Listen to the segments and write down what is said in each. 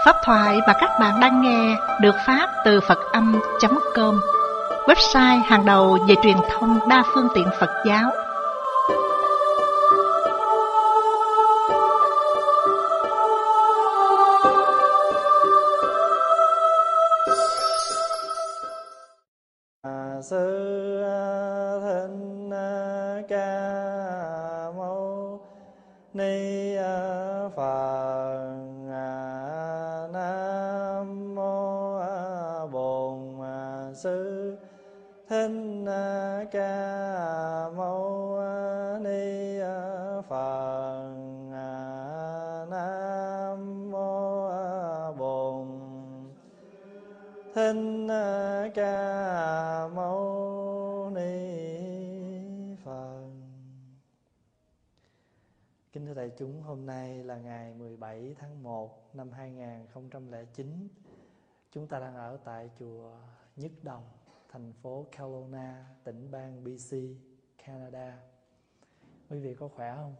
Pháp thoại mà các bạn đang nghe được phát từ Phật-âm.com, website hàng đầu về truyền thông đa phương tiện Phật giáo. Sư Thích Ca Mâu Ni Phật. Nam mô Bổn Sư Thích Ca Mâu Ni Phật. Nam mô Bổn Thích Ca Mâu Ni Phật. Kính thưa đại chúng, hôm nay là ngày 17 tháng 1 năm 2009. Chúng ta đang ở tại chùa Nhất Đồng, thành phố Kelowna, tỉnh bang BC, Canada. Quý vị có khỏe không?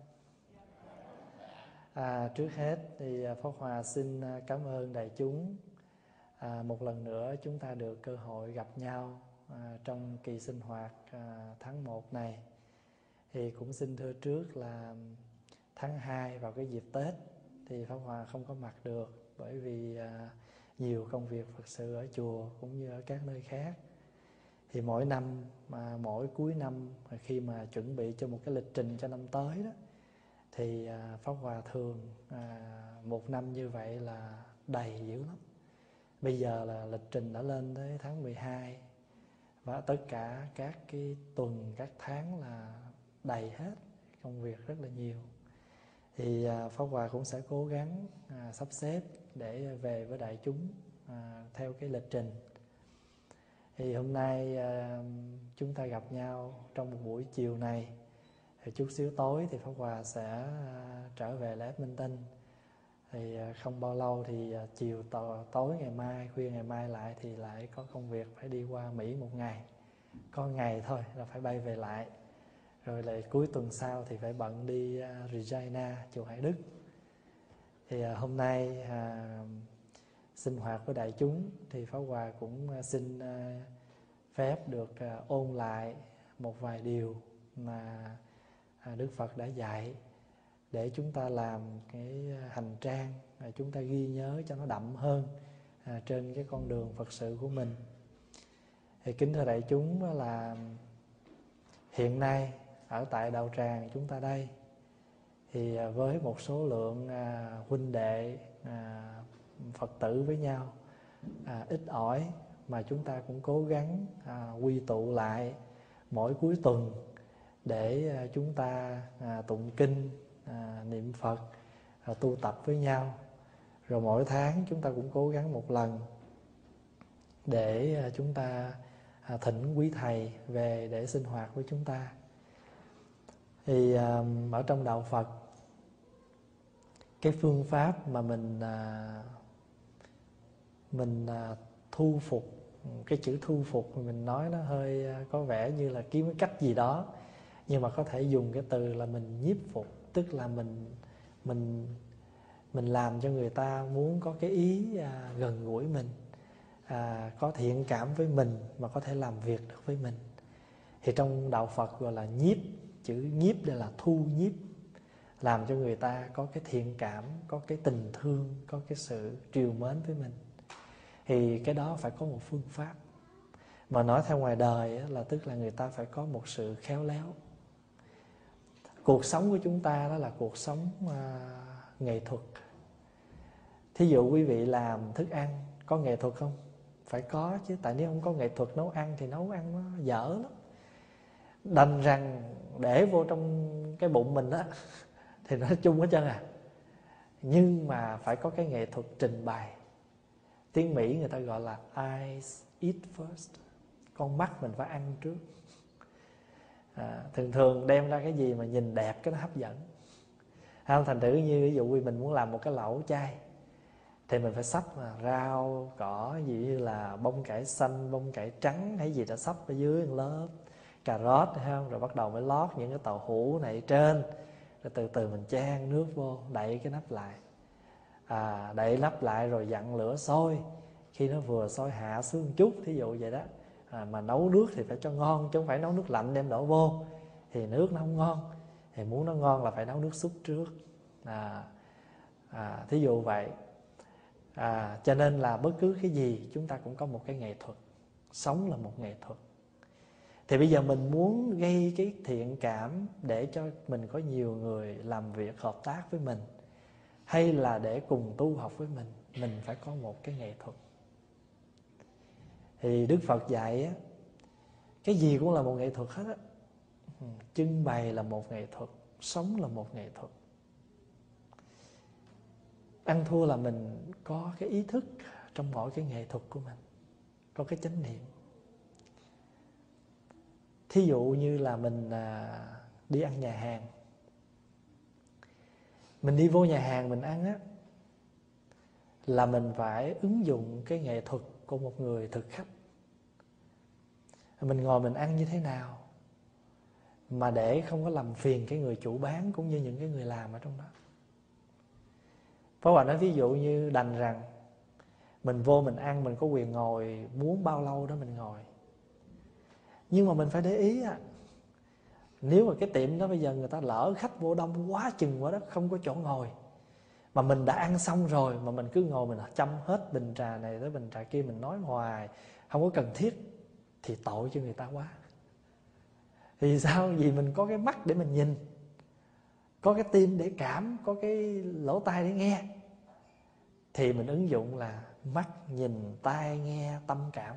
Trước hết thì Pháp Hòa xin cảm ơn đại chúng. Một lần nữa chúng ta được cơ hội gặp nhau trong kỳ sinh hoạt tháng 1 này. Thì cũng xin thưa trước là tháng 2 vào cái dịp Tết thì Pháp Hòa không có mặt được, bởi vì nhiều công việc Phật sự ở chùa cũng như ở các nơi khác. Thì mỗi năm, mỗi cuối năm khi mà chuẩn bị cho một cái lịch trình cho năm tới đó, thì Pháp Hòa thường một năm như vậy là đầy dữ lắm. Bây giờ là lịch trình đã lên tới tháng 12 và tất cả các cái tuần, các tháng là đầy hết, công việc rất là nhiều. Thì Pháp Hòa cũng sẽ cố gắng sắp xếp để về với đại chúng theo cái lịch trình. Thì hôm nay chúng ta gặp nhau trong một buổi chiều này. Thì chút xíu tối thì Pháp Hòa sẽ trở về lễ Minh Tinh. Thì không bao lâu thì chiều tối ngày mai, khuya ngày mai lại thì lại có công việc phải đi qua Mỹ một ngày. Có ngày thôi là phải bay về lại. Rồi lại cuối tuần sau thì phải bận đi Regina, chùa Hải Đức. Thì hôm nay sinh hoạt với đại chúng thì Pháp Hòa cũng xin phép được ôn lại một vài điều mà Đức Phật đã dạy, để chúng ta làm cái hành trang, chúng ta ghi nhớ cho nó đậm hơn trên cái con đường Phật sự của mình. Thì kính thưa đại chúng, là hiện nay ở tại đạo tràng chúng ta đây, thì với một số lượng huynh đệ Phật tử với nhau ít ỏi, mà chúng ta cũng cố gắng quy tụ lại mỗi cuối tuần để chúng ta tụng kinh, niệm Phật, tu tập với nhau. Rồi mỗi tháng chúng ta cũng cố gắng một lần để chúng ta thỉnh quý thầy về để sinh hoạt với chúng ta. Thì ở trong đạo Phật, cái phương pháp mà mình thu phục, cái chữ thu phục mình nói nó hơi có vẻ như là kiếm cái cách gì đó, nhưng mà có thể dùng cái từ là mình nhiếp phục, tức là mình làm cho người ta muốn có cái ý gần gũi mình, có thiện cảm với mình và có thể làm việc được với mình. Thì trong đạo Phật gọi là nhiếp, chữ nhiếp đây là thu nhiếp, làm cho người ta có cái thiện cảm, có cái tình thương, có cái sự trìu mến với mình. Thì cái đó phải có một phương pháp. Mà nói theo ngoài đời là tức là người ta phải có một sự khéo léo. Cuộc sống của chúng ta đó là cuộc sống nghệ thuật. Thí dụ quý vị làm thức ăn, có nghệ thuật không? Phải có chứ, tại nếu không có nghệ thuật nấu ăn thì nấu ăn nó dở lắm. Đành rằng để vô trong cái bụng mình đó thì nói chung hết trơn Nhưng mà phải có cái nghệ thuật trình bày. Tiếng Mỹ người ta gọi là eyes eat first. Con mắt mình phải ăn trước. Thường đem ra cái gì mà nhìn đẹp cái nó hấp dẫn. Thành thử như ví dụ mình muốn làm một cái lẩu chay thì mình phải sắp rau, cỏ, gì như là bông cải xanh, bông cải trắng hay gì đó sắp ở dưới một lớp, cà rốt, thấy không? Rồi bắt đầu mới lót những cái tàu hũ này trên, rồi từ từ mình chan nước vô, đậy cái nắp lại. đậy nắp lại rồi dặn lửa sôi. Khi nó vừa sôi hạ xuống chút, thí dụ vậy đó. Mà nấu nước thì phải cho ngon, chứ không phải nấu nước lạnh đem đổ vô thì nước nó không ngon. Thì muốn nó ngon là phải nấu nước súp trước. Thí dụ vậy. Cho nên là bất cứ cái gì chúng ta cũng có một cái nghệ thuật. Sống là một nghệ thuật. Thì bây giờ mình muốn gây cái thiện cảm để cho mình có nhiều người làm việc hợp tác với mình, hay là để cùng tu học với mình phải có một cái nghệ thuật. Thì Đức Phật dạy á, cái gì cũng là một nghệ thuật hết á. Trưng bày là một nghệ thuật, sống là một nghệ thuật. Ăn thua là mình có cái ý thức trong mỗi cái nghệ thuật của mình, có cái chánh niệm. Thí dụ như là mình đi ăn nhà hàng. Mình đi vô nhà hàng mình ăn á, là mình phải ứng dụng cái nghệ thuật của một người thực khách. Mình ngồi mình ăn như thế nào mà để không có làm phiền cái người chủ bán cũng như những cái người làm ở trong đó. Pháp Hòa nói ví dụ như đành rằng mình vô mình ăn, mình có quyền ngồi muốn bao lâu đó mình ngồi. Nhưng mà mình phải để ý nếu mà cái tiệm đó bây giờ người ta lỡ khách vô đông quá chừng quá đó, không có chỗ ngồi, mà mình đã ăn xong rồi mà mình cứ ngồi mình chăm hết bình trà này tới bình trà kia, mình nói hoài không có cần thiết, thì tội cho người ta quá. Thì sao? Vì mình có cái mắt để mình nhìn, có cái tim để cảm, có cái lỗ tai để nghe. Thì mình ứng dụng là mắt nhìn, tai nghe, tâm cảm.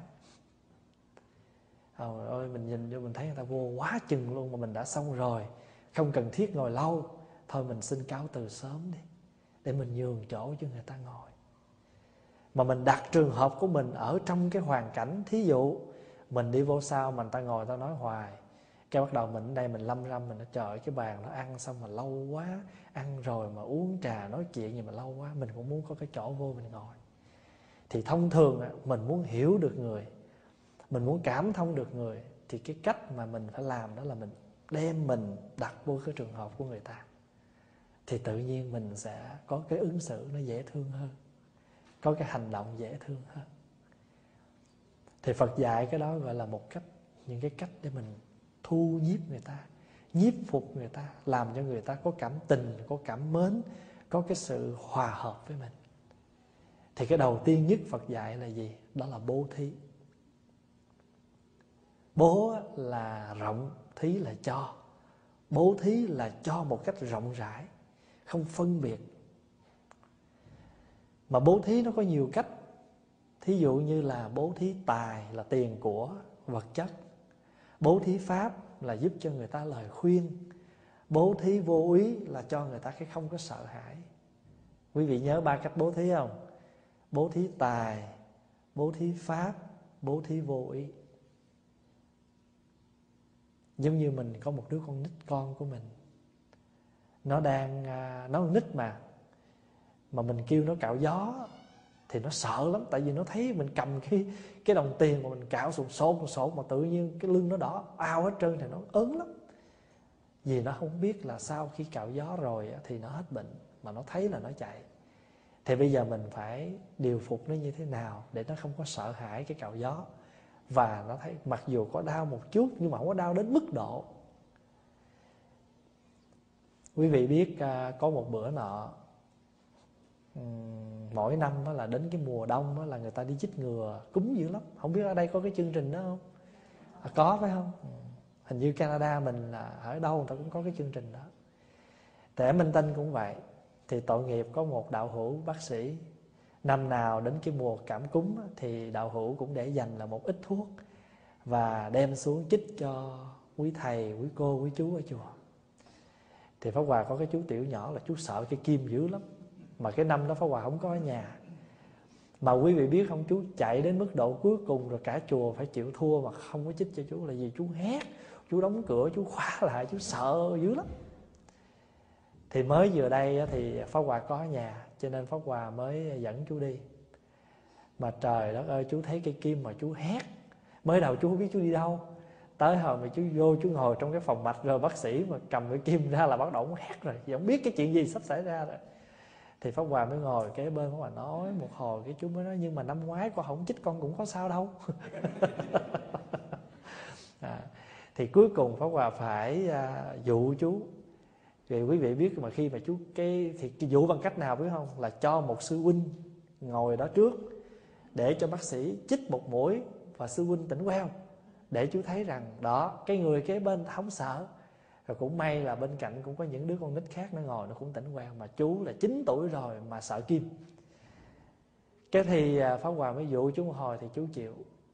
Ôi, mình nhìn vô mình thấy người ta vô quá chừng luôn mà mình đã xong rồi, không cần thiết ngồi lâu, thôi mình xin cáo từ sớm đi, để mình nhường chỗ cho người ta ngồi. Mà mình đặt trường hợp của mình ở trong cái hoàn cảnh. Thí dụ mình đi vô sau mà người ta ngồi ta nói hoài, cái bắt đầu mình ở đây mình lâm râm, mình nói trời ơi, cái bàn nó ăn xong mà lâu quá, ăn rồi mà uống trà nói chuyện gì mà lâu quá, mình cũng muốn có cái chỗ vô mình ngồi. Thì thông thường mình muốn hiểu được người, mình muốn cảm thông được người, thì cái cách mà mình phải làm đó là mình đem mình đặt vô cái trường hợp của người ta. Thì tự nhiên mình sẽ có cái ứng xử nó dễ thương hơn, có cái hành động dễ thương hơn. Thì Phật dạy cái đó gọi là một cách, những cái cách để mình thu nhiếp người ta, nhiếp phục người ta, làm cho người ta có cảm tình, có cảm mến, có cái sự hòa hợp với mình. Thì cái đầu tiên nhất Phật dạy là gì? Đó là bố thí. Bố là rộng, thí là cho. Bố thí là cho một cách rộng rãi, không phân biệt. Mà bố thí nó có nhiều cách. Thí dụ như là bố thí tài là tiền của, vật chất. Bố thí pháp là giúp cho người ta lời khuyên. Bố thí vô úy là cho người ta cái không có sợ hãi. Quý vị nhớ 3 cách bố thí không? Bố thí tài, bố thí pháp, bố thí vô úy. Giống như mình có một đứa con nít, con của mình, nó đang nó nít mà mình kêu nó cạo gió thì nó sợ lắm. Tại vì nó thấy mình cầm cái đồng tiền mà mình cạo sột mà tự nhiên cái lưng nó đỏ ao hết trơn thì nó ớn lắm. Vì nó không biết là sau khi cạo gió rồi thì nó hết bệnh, mà nó thấy là nó chạy. Thì bây giờ mình phải điều phục nó như thế nào để nó không có sợ hãi cái cạo gió. Và nó thấy mặc dù có đau một chút nhưng mà không có đau đến mức độ. Quý vị biết có một bữa nọ, mỗi năm đó là đến cái mùa đông đó là người ta đi chích ngừa cúm dữ lắm. Không biết ở đây có cái chương trình đó không? Có phải không? Hình như Canada mình là ở đâu người ta cũng có cái chương trình đó. Tại Minh Tinh cũng vậy. Thì tội nghiệp có một đạo hữu bác sĩ, năm nào đến cái mùa cảm cúm thì đạo hữu cũng để dành là một ít thuốc và đem xuống chích cho quý thầy, quý cô, quý chú ở chùa. Thì Pháp Hòa có cái chú tiểu nhỏ là chú sợ cái kim dữ lắm. Mà cái năm đó Pháp Hòa không có ở nhà. Mà quý vị biết không, chú chạy đến mức độ cuối cùng rồi cả chùa phải chịu thua mà không có chích cho chú là vì chú hét, chú đóng cửa, chú khóa lại, chú sợ dữ lắm. Thì mới vừa đây thì Pháp Hòa có ở nhà, cho nên Pháp Hòa mới dẫn chú đi. Mà trời đất ơi, chú thấy cây kim mà chú hét. Mới đầu chú không biết chú đi đâu. Tới hồi mà chú vô, chú ngồi trong cái phòng mạch rồi bác sĩ mà cầm cái kim ra là bắt đầu hét rồi. Vì không biết cái chuyện gì sắp xảy ra rồi. Thì Pháp Hòa mới ngồi kế bên Pháp Hòa nói một hồi, cái chú mới nói nhưng mà năm ngoái con không chích con cũng có sao đâu. Thì cuối cùng Pháp Hòa phải dụ chú. Vì quý vị biết mà khi mà chú thì dụ bằng cách nào biết không? Là cho một sư huynh ngồi đó trước để cho bác sĩ chích một mũi và sư huynh tỉnh queo, để chú thấy rằng đó, cái người kế bên không sợ. Rồi cũng may là bên cạnh cũng có những đứa con nít khác nó ngồi nó cũng tỉnh queo, mà chú là 9 tuổi rồi mà sợ kim. Cái thì Pháp Hòa mới dụ chú một hồi thì chú chịu.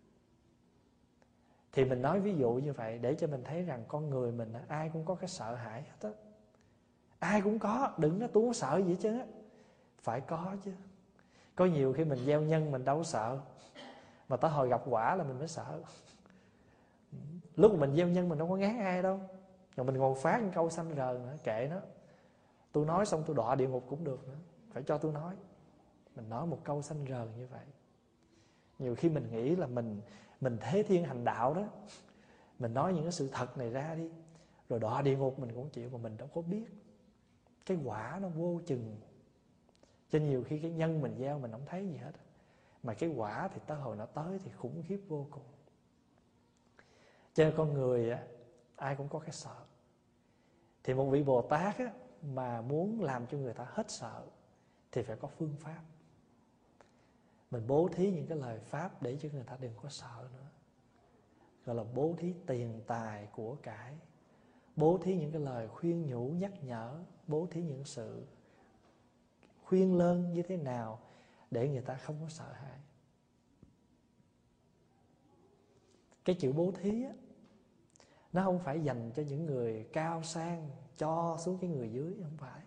Thì mình nói ví dụ như vậy để cho mình thấy rằng con người mình ai cũng có cái sợ hãi hết á. Ai cũng có, đừng nói tôi không sợ gì hết chứ. Phải có chứ. Có nhiều khi mình gieo nhân mình đâu có sợ, mà tới hồi gặp quả là mình mới sợ. Lúc mà mình gieo nhân mình đâu có ngán ai đâu. Rồi mình còn phát một câu xanh rờn nữa, kệ nó. Tôi nói xong tôi đọa địa ngục cũng được nữa, phải cho tôi nói. Mình nói một câu xanh rờn như vậy. Nhiều khi mình nghĩ là mình thế thiên hành đạo đó, mình nói những cái sự thật này ra đi, rồi đọa địa ngục mình cũng chịu, mà mình đâu có biết cái quả nó vô chừng. Cho nhiều khi cái nhân mình gieo mình không thấy gì hết, mà cái quả thì tới hồi nó tới thì khủng khiếp vô cùng. Cho nên con người ai cũng có cái sợ. Thì một vị Bồ Tát mà muốn làm cho người ta hết sợ thì phải có phương pháp. Mình bố thí những cái lời pháp để cho người ta đừng có sợ nữa, gọi là bố thí tiền tài của cải, bố thí những cái lời khuyên nhủ nhắc nhở, bố thí những sự khuyên lơn như thế nào để người ta không có sợ hãi. Cái chữ bố thí nó không phải dành cho những người cao sang cho xuống cái người dưới, không phải.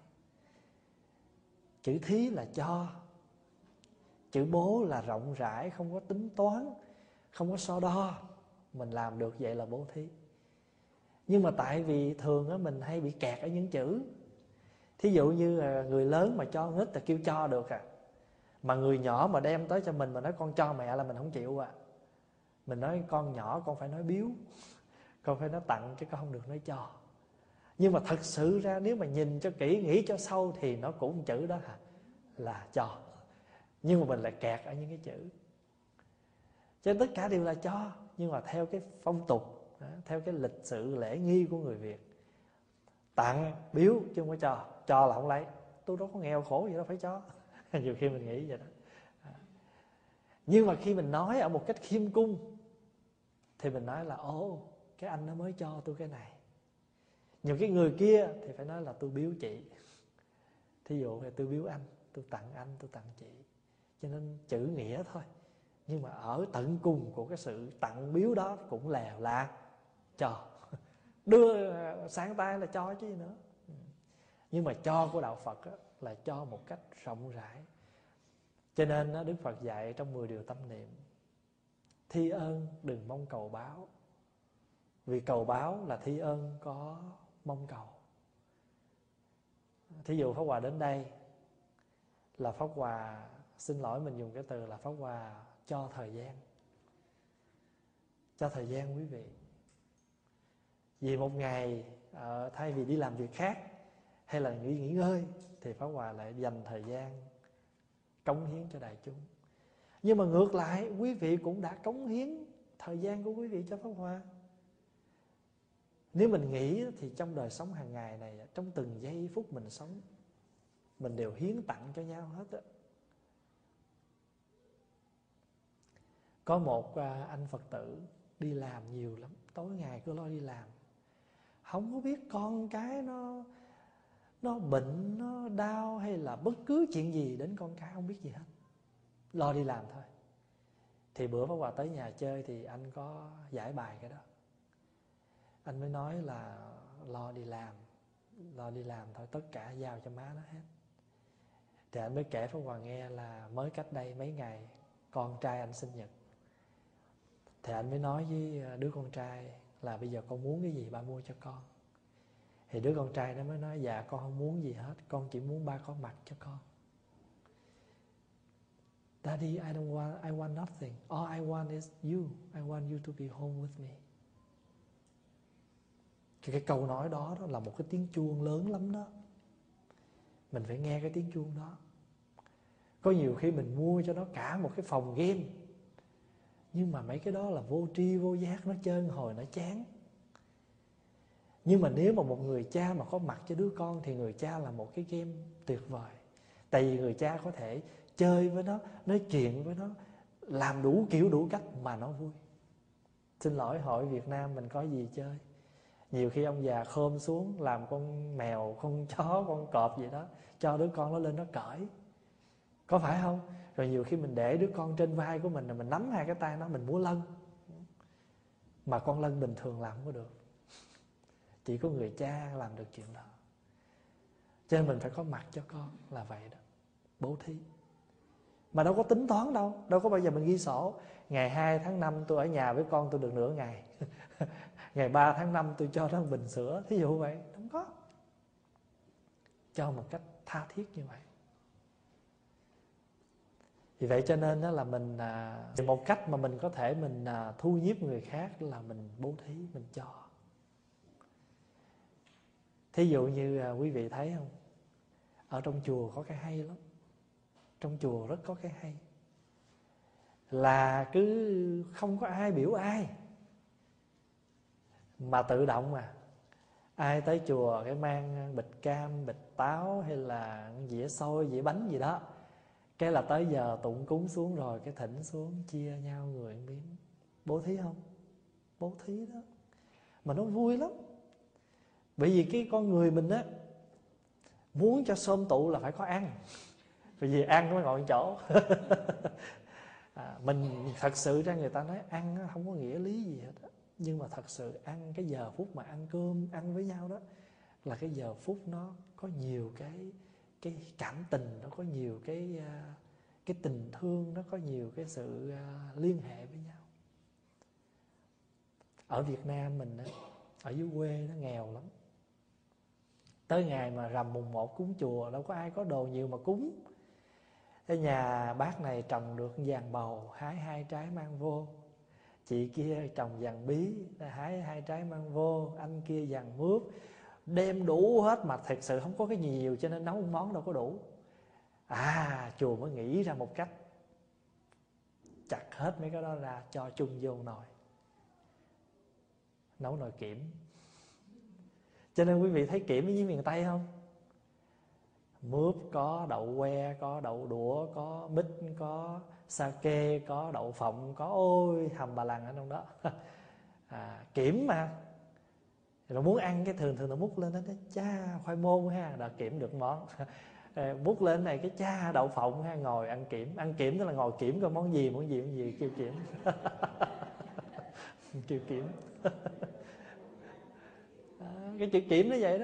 Chữ thí là cho. Chữ bố là rộng rãi, không có tính toán, không có so đo. Mình làm được vậy là bố thí. Nhưng mà tại vì thường mình hay bị kẹt ở những chữ. Thí dụ như người lớn mà cho nghít là kêu cho được mà người nhỏ mà đem tới cho mình mà nói con cho mẹ là mình không chịu Mình nói con nhỏ con phải nói biếu, con phải nói tặng chứ con không được nói cho. Nhưng mà thật sự ra nếu mà nhìn cho kỹ, nghĩ cho sâu thì nó cũng một chữ đó là cho. Nhưng mà mình lại kẹt ở những cái chữ. Cho nên tất cả đều là cho, nhưng mà theo cái phong tục, theo cái lịch sự lễ nghi của người Việt. Tặng, biếu chứ không có cho là không lấy. Tôi đâu có nghèo khổ gì đâu phải cho. Nhiều khi mình nghĩ vậy đó. Nhưng mà khi mình nói ở một cách khiêm cung thì mình nói là cái anh nó mới cho tôi cái này. Nhiều cái người kia thì phải nói là tôi biếu chị. Thí dụ là tôi biếu anh, tôi tặng anh, tôi tặng chị. Cho nên chữ nghĩa thôi, nhưng mà ở tận cùng của cái sự tặng biếu đó cũng là cho. Đưa sáng tay là cho chứ gì nữa. Nhưng mà cho của đạo Phật là cho một cách rộng rãi. Cho nên Đức Phật dạy trong 10 điều tâm niệm: thi ơn đừng mong cầu báo. Vì cầu báo là thi ơn có mong cầu. Thí dụ Pháp Hòa đến đây là Pháp Hòa, xin lỗi mình dùng cái từ là Pháp Hòa cho thời gian. Cho thời gian quý vị. Vì một ngày thay vì đi làm việc khác hay là nghỉ ngơi thì Pháp Hòa lại dành thời gian cống hiến cho đại chúng. Nhưng mà ngược lại, quý vị cũng đã cống hiến thời gian của quý vị cho Pháp Hòa. Nếu mình nghĩ thì trong đời sống hàng ngày này, trong từng giây phút mình sống, mình đều hiến tặng cho nhau hết á. Có một anh Phật tử đi làm nhiều lắm, tối ngày cứ lo đi làm, không có biết con cái nó bệnh, nó đau hay là bất cứ chuyện gì đến con cái không biết gì hết, lo đi làm thôi. Thì bữa Pháp Hòa tới nhà chơi thì anh có giải bài cái đó. Anh mới nói là lo đi làm thôi, tất cả giao cho má nó hết. Thì anh mới kể Pháp Hòa nghe là mới cách đây mấy ngày con trai anh sinh nhật. Thì anh mới nói với đứa con trai là bây giờ con muốn cái gì ba mua cho con. Thì đứa con trai nó mới nói dạ con không muốn gì hết, con chỉ muốn ba có mặt cho con. Daddy, I want nothing. All I want is you. I want you to be home with me. Cái câu nói đó là một cái tiếng chuông lớn lắm đó. Mình phải nghe cái tiếng chuông đó. Có nhiều khi mình mua cho nó cả một cái phòng game, nhưng mà mấy cái đó là vô tri vô giác, nó trơn hồi nó chán. Nhưng mà nếu mà một người cha mà có mặt cho đứa con thì người cha là một cái game tuyệt vời. Tại vì người cha có thể chơi với nó, nói chuyện với nó, làm đủ kiểu đủ cách mà nó vui. Xin lỗi, hỏi Việt Nam mình có gì chơi? Nhiều khi ông già khom xuống làm con mèo, con chó, con cọp gì đó, cho đứa con nó lên nó cởi, có phải không? Rồi nhiều khi mình để đứa con trên vai của mình, rồi mình nắm hai cái tay nó, mình múa lân. Mà con lân bình thường làm không có được, chỉ có người cha làm được chuyện đó. Cho nên mình phải có mặt cho con là vậy đó, bố thí. Mà đâu có tính toán đâu, đâu có bao giờ mình ghi sổ ngày 2 tháng 5 tôi ở nhà với con tôi được nửa ngày ngày 3 tháng 5 tôi cho nó một bình sữa, thí dụ vậy. Không có. Cho một cách tha thiết như vậy. Vì vậy cho nên đó là mình một cách mà mình có thể mình thu nhiếp người khác là mình bố thí, mình cho. Thí dụ như quý vị thấy không, ở trong chùa có cái hay lắm. Trong chùa rất có cái hay là cứ không có ai biểu ai, mà tự động mà ai tới chùa cái mang bịch cam, bịch táo hay là dĩa xôi, dĩa bánh gì đó, cái là tới giờ tụng cúng xuống rồi cái thỉnh xuống chia nhau người một miếng. Bố thí không? Bố thí đó. Mà nó vui lắm. Bởi vì cái con người mình á, muốn cho xôm tụ là phải có ăn, bởi vì ăn mới ngồi chỗ mình thật sự ra người ta nói ăn không có nghĩa lý gì hết á. Nhưng mà thật sự ăn cái giờ phút mà ăn cơm, ăn với nhau đó, là cái giờ phút nó có nhiều cái cảm tình, nó có nhiều cái tình thương, nó có nhiều cái sự liên hệ với nhau. Ở Việt Nam mình á, ở dưới quê nó nghèo lắm. Tới ngày mà rằm mùng 1 cúng chùa đâu có ai có đồ nhiều mà cúng. Cái nhà bác này trồng được vàng bầu, hái 2 trái mang vô. Chị kia trồng vàng bí, hái 2 trái mang vô. Anh kia vàng mướp, đem đủ hết. Mà thật sự không có cái gì nhiều cho nên nấu một món đâu có đủ. Chùa mới nghĩ ra một cách, chặt hết mấy cái đó ra cho chung vô nồi, nấu nồi kiểm. Cho nên quý vị thấy kiểm với miền Tây không? Mướp có, đậu que có, đậu đũa có, mít có, sake có, đậu phộng có, ôi hầm bà lằng ở trong đó. Kiểm mà. Rồi muốn ăn cái thường nó múc lên đó, cha khoai môn ha, đã kiểm được món. Múc lên này cái cha đậu phộng ha, ngồi ăn kiểm. Ăn kiểm tức là ngồi kiểm coi món gì kêu kiểm. Kêu kiểm. Cái chữ kiểm nó vậy đó.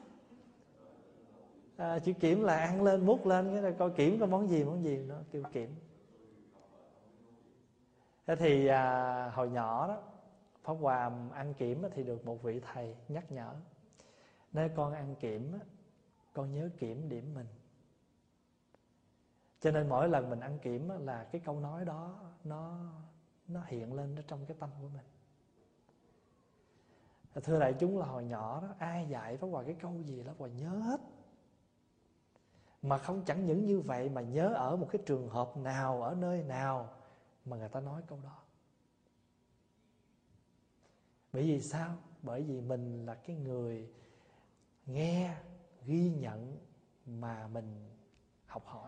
Chữ kiểm là ăn lên múc lên cái là coi kiểm có món gì nó kêu kiểm. Thế thì hồi nhỏ đó Pháp Hòa ăn kiểm thì được một vị thầy nhắc nhở, nếu con ăn kiểm con nhớ kiểm điểm mình. Cho nên mỗi lần mình ăn kiểm là cái câu nói đó nó hiện lên trong cái tâm của mình. Thưa đại chúng, là hồi nhỏ đó ai dạy Pháp Hòa cái câu gì đó Pháp Hòa nhớ hết. Mà chẳng những như vậy mà nhớ ở một cái trường hợp nào, ở nơi nào mà người ta nói câu đó. Bởi vì sao? Bởi vì mình là cái người nghe, ghi nhận mà mình học hỏi.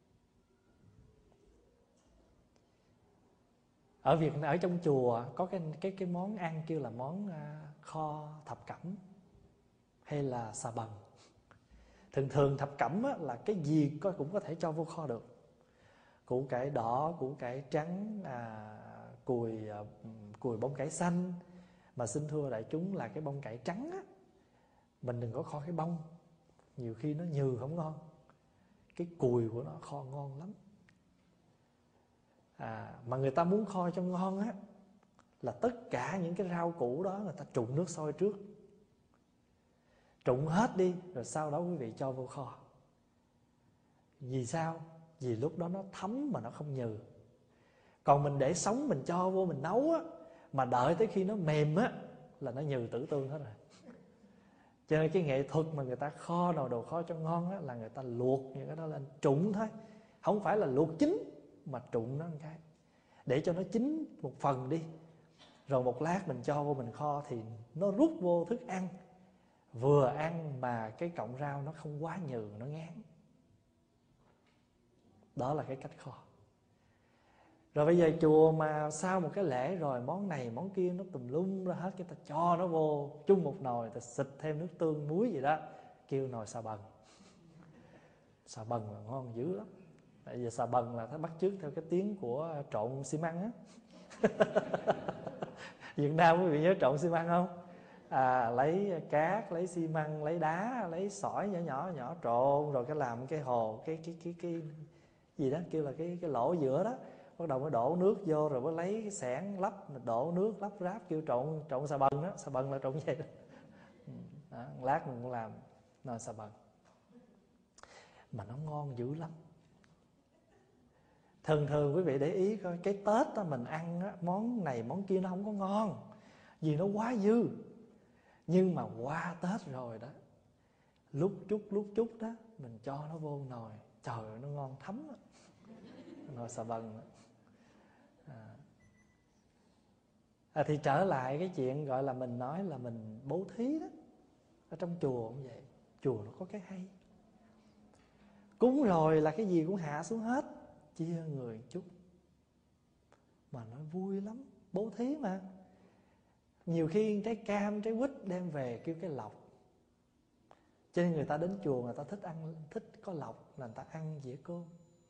Ở trong chùa có cái món ăn kêu là món kho thập cẩm hay là xà bần. Thường thập cẩm là cái gì cũng có thể cho vô kho được. Củ cải đỏ, củ cải trắng, cùi bông cải xanh. Mà xin thưa đại chúng là cái bông cải trắng á, mình đừng có kho cái bông, nhiều khi nó nhừ không ngon. Cái cùi của nó kho ngon lắm. Mà người ta muốn kho cho ngon á, là tất cả những cái rau củ đó người ta trụng nước sôi trước, trụng hết đi, rồi sau đó quý vị cho vô kho. Vì sao? Vì lúc đó nó thấm mà nó không nhừ. Còn mình để sống mình cho vô mình nấu á, mà đợi tới khi nó mềm á là nó nhừ tử tương hết rồi. Cho nên cái nghệ thuật mà người ta kho đồ kho cho ngon á, là người ta luộc những cái đó lên trụng thôi, Không phải là luộc chín, mà trụng nó một cái để cho nó chín một phần đi, rồi một lát mình cho vô mình kho thì nó rút vô thức ăn. Vừa ăn mà cái cọng rau nó không quá nhừ, nó ngán. Đó là cái cách kho. Rồi bây giờ chùa mà sau một cái lễ rồi món này món kia nó tùm lum ra hết, cái ta cho nó vô chung một nồi, ta xịt thêm nước tương muối gì đó, kêu nồi xà bần. Xà bần là ngon dữ lắm. Tại vì xà bần là nó bắt chước theo cái tiếng của trộn xi măng á. Việt Nam quý vị nhớ trộn xi măng không? Lấy cát, lấy xi măng, lấy đá, lấy sỏi nhỏ nhỏ nhỏ trộn, rồi cái làm cái hồ, cái gì đó kêu là cái lỗ giữa đó, bắt đầu mới đổ nước vô, rồi mới lấy cái xẻng lắp, đổ nước lắp ráp, kêu trộn xà bần đó. Xà bần là trộn vậy đó. Lát mình cũng làm nồi xà bần, mà nó ngon dữ lắm. Thường quý vị để ý coi, cái Tết đó mình ăn á, món này món kia nó không có ngon vì nó quá dư. Nhưng mà qua Tết rồi đó, lúc chút đó mình cho nó vô nồi, trời ơi nó ngon thấm đó. Nồi xà bần đó. Thì trở lại cái chuyện gọi là mình nói là mình bố thí đó. Ở trong chùa cũng vậy, chùa nó có cái hay. Cúng rồi là cái gì cũng hạ xuống hết, chia người chút, mà nó vui lắm. Bố thí mà. Nhiều khi trái cam, trái quýt đem về kêu cái lộc. Cho nên người ta đến chùa người ta thích có lộc là người ta ăn dĩa cơm.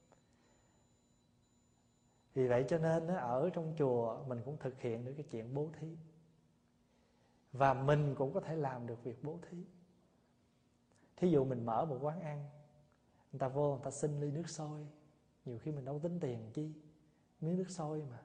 Vì vậy cho nên ở trong chùa mình cũng thực hiện được cái chuyện bố thí. Và mình cũng có thể làm được việc bố thí. Thí dụ mình mở một quán ăn, người ta vô người ta xin ly nước sôi, nhiều khi mình đâu tính tiền chi, miếng nước sôi mà.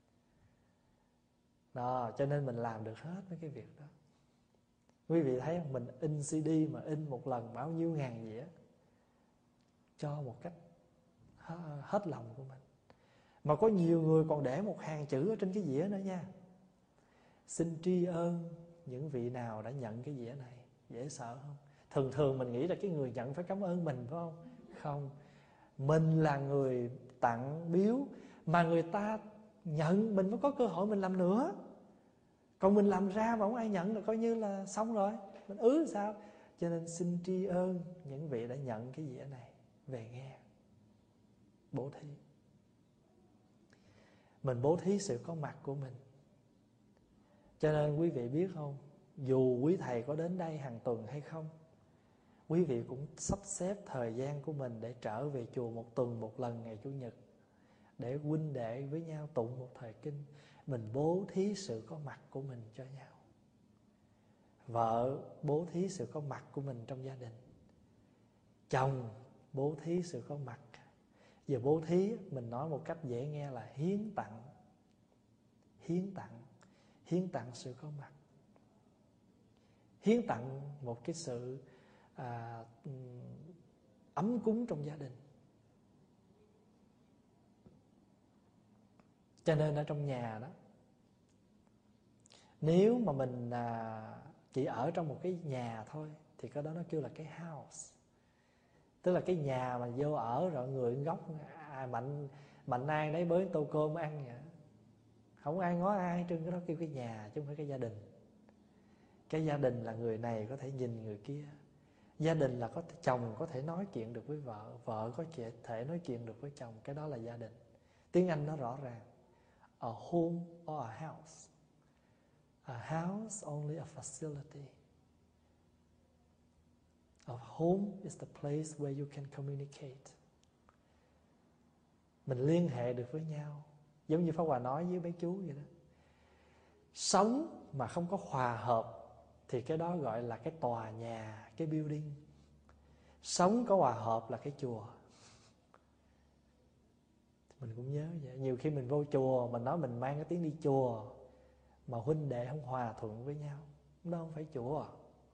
Đó, cho nên mình làm được hết mấy cái việc đó. Quý vị thấy không, mình in CD mà in một lần bao nhiêu ngàn dĩa, cho một cách hết lòng của mình. Mà có nhiều người còn để một hàng chữ ở trên cái dĩa nữa nha: xin tri ân những vị nào đã nhận cái dĩa này. Dễ sợ không? Thường mình nghĩ là cái người nhận phải cảm ơn mình, phải không? Không, mình là người tặng biếu, mà người ta nhận mình mới có cơ hội mình làm nữa. Còn mình làm ra mà không ai nhận là coi như là xong rồi, mình sao? Cho nên xin tri ân những vị đã nhận cái dĩa này về nghe. Bố thí. Mình bố thí sự có mặt của mình. Cho nên quý vị biết không, dù quý thầy có đến đây hàng tuần hay không, quý vị cũng sắp xếp thời gian của mình để trở về chùa một tuần một lần ngày Chủ nhật, để huynh đệ với nhau tụng một thời kinh. Mình bố thí sự có mặt của mình cho nhau. Vợ bố thí sự có mặt của mình trong gia đình, chồng bố thí sự có mặt. Giờ bố thí mình nói một cách dễ nghe là hiến tặng. Hiến tặng sự có mặt. Hiến tặng một cái sự ấm cúng trong gia đình. Cho nên ở trong nhà đó, nếu mà mình chỉ ở trong một cái nhà thôi thì cái đó nó kêu là cái house. Tức là cái nhà mà vô ở rồi người gốc mạnh ai đấy bới tô cơm ăn vậy. Không ai ngó ai trên, cái đó kêu cái nhà chứ không phải cái gia đình. Cái gia đình là người này có thể nhìn người kia. Gia đình là có chồng có thể nói chuyện được với vợ, vợ có thể nói chuyện được với chồng. Cái đó là gia đình. Tiếng Anh nó rõ ràng: a home or a house. A house only a facility. A home is the place where you can communicate. Mình liên hệ được với nhau. Giống như Pháp Hòa nói với mấy chú vậy đó. Sống mà không có hòa hợp thì cái đó gọi là cái tòa nhà, cái building. Sống có hòa hợp là cái chùa. Mình cũng nhớ vậy. Nhiều khi mình vô chùa, mình nói mình mang cái tiếng đi chùa, mà huynh đệ không hòa thuận với nhau, đó không phải chùa.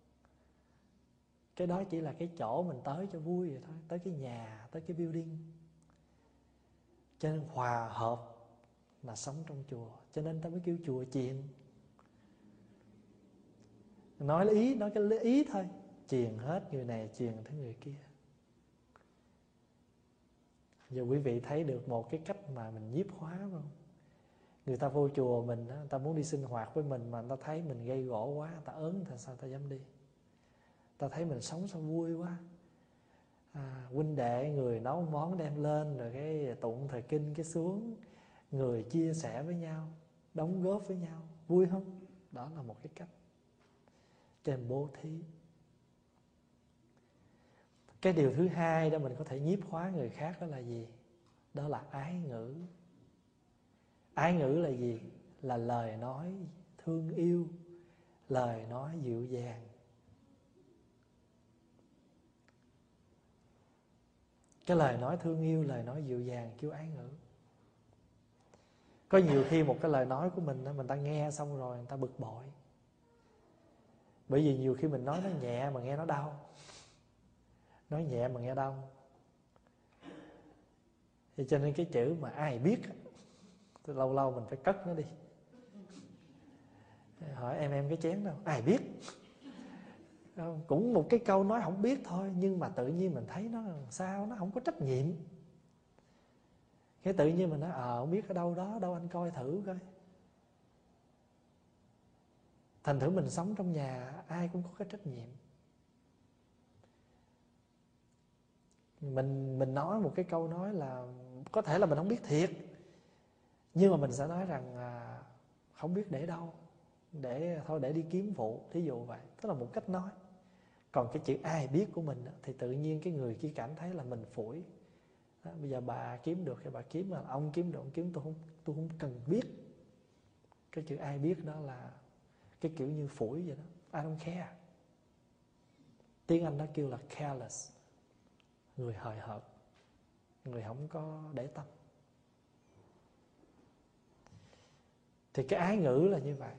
Cái đó chỉ là cái chỗ mình tới cho vui vậy thôi. Tới cái nhà, tới cái building. Cho nên hòa hợp là sống trong chùa. Cho nên ta mới kêu chùa chiền. Nói cái ý thôi, chiền hết người này, chiền tới người kia. Giờ quý vị thấy được một cái cách mà mình nhiếp hóa không? Người ta vô chùa mình, người ta muốn đi sinh hoạt với mình mà người ta thấy mình gây gổ quá, người ta ớn, người ta sao người ta dám đi? Người ta thấy mình sống sao vui quá, huynh đệ người nấu món đem lên, rồi cái tụng thời kinh cái xuống, người chia sẻ với nhau, đóng góp với nhau, vui không? Đó là một cái cách. Trên bố thí. Cái điều thứ hai để mình có thể nhiếp hóa người khác đó là gì? Đó là ái ngữ. Ái ngữ là gì? Là lời nói thương yêu, lời nói dịu dàng. Cái lời nói thương yêu, lời nói dịu dàng kêu ái ngữ. Có nhiều khi một cái lời nói của mình ta nghe xong rồi người ta bực bội. Bởi vì nhiều khi mình nói nó nhẹ mà nghe nó đau. Nói nhẹ mà nghe đau. Thì cho nên cái chữ mà ai biết, lâu lâu mình phải cất nó đi. Hỏi em cái chén đâu? Ai biết? Cũng một cái câu nói không biết thôi, nhưng mà tự nhiên mình thấy nó sao, nó không có trách nhiệm. Cái tự nhiên mình nói không biết ở đâu đó, đâu anh coi thử coi. Thành thử mình sống trong nhà ai cũng có cái trách nhiệm. Mình nói một cái câu nói là có thể là mình không biết thiệt, nhưng mà mình sẽ nói rằng không biết để đâu, để đi kiếm phụ, thí dụ vậy. Đó là một cách nói. Còn cái chữ ai biết của mình thì tự nhiên cái người kia cảm thấy là mình phủi. Bây giờ bà kiếm được thì bà kiếm, mà ông kiếm được ông kiếm, tôi không cần biết. Cái chữ ai biết đó là cái kiểu như phủi vậy đó. I don't care. Tiếng Anh nó kêu là careless. Người hời hợt, người không có để tâm. Thì cái ái ngữ là như vậy.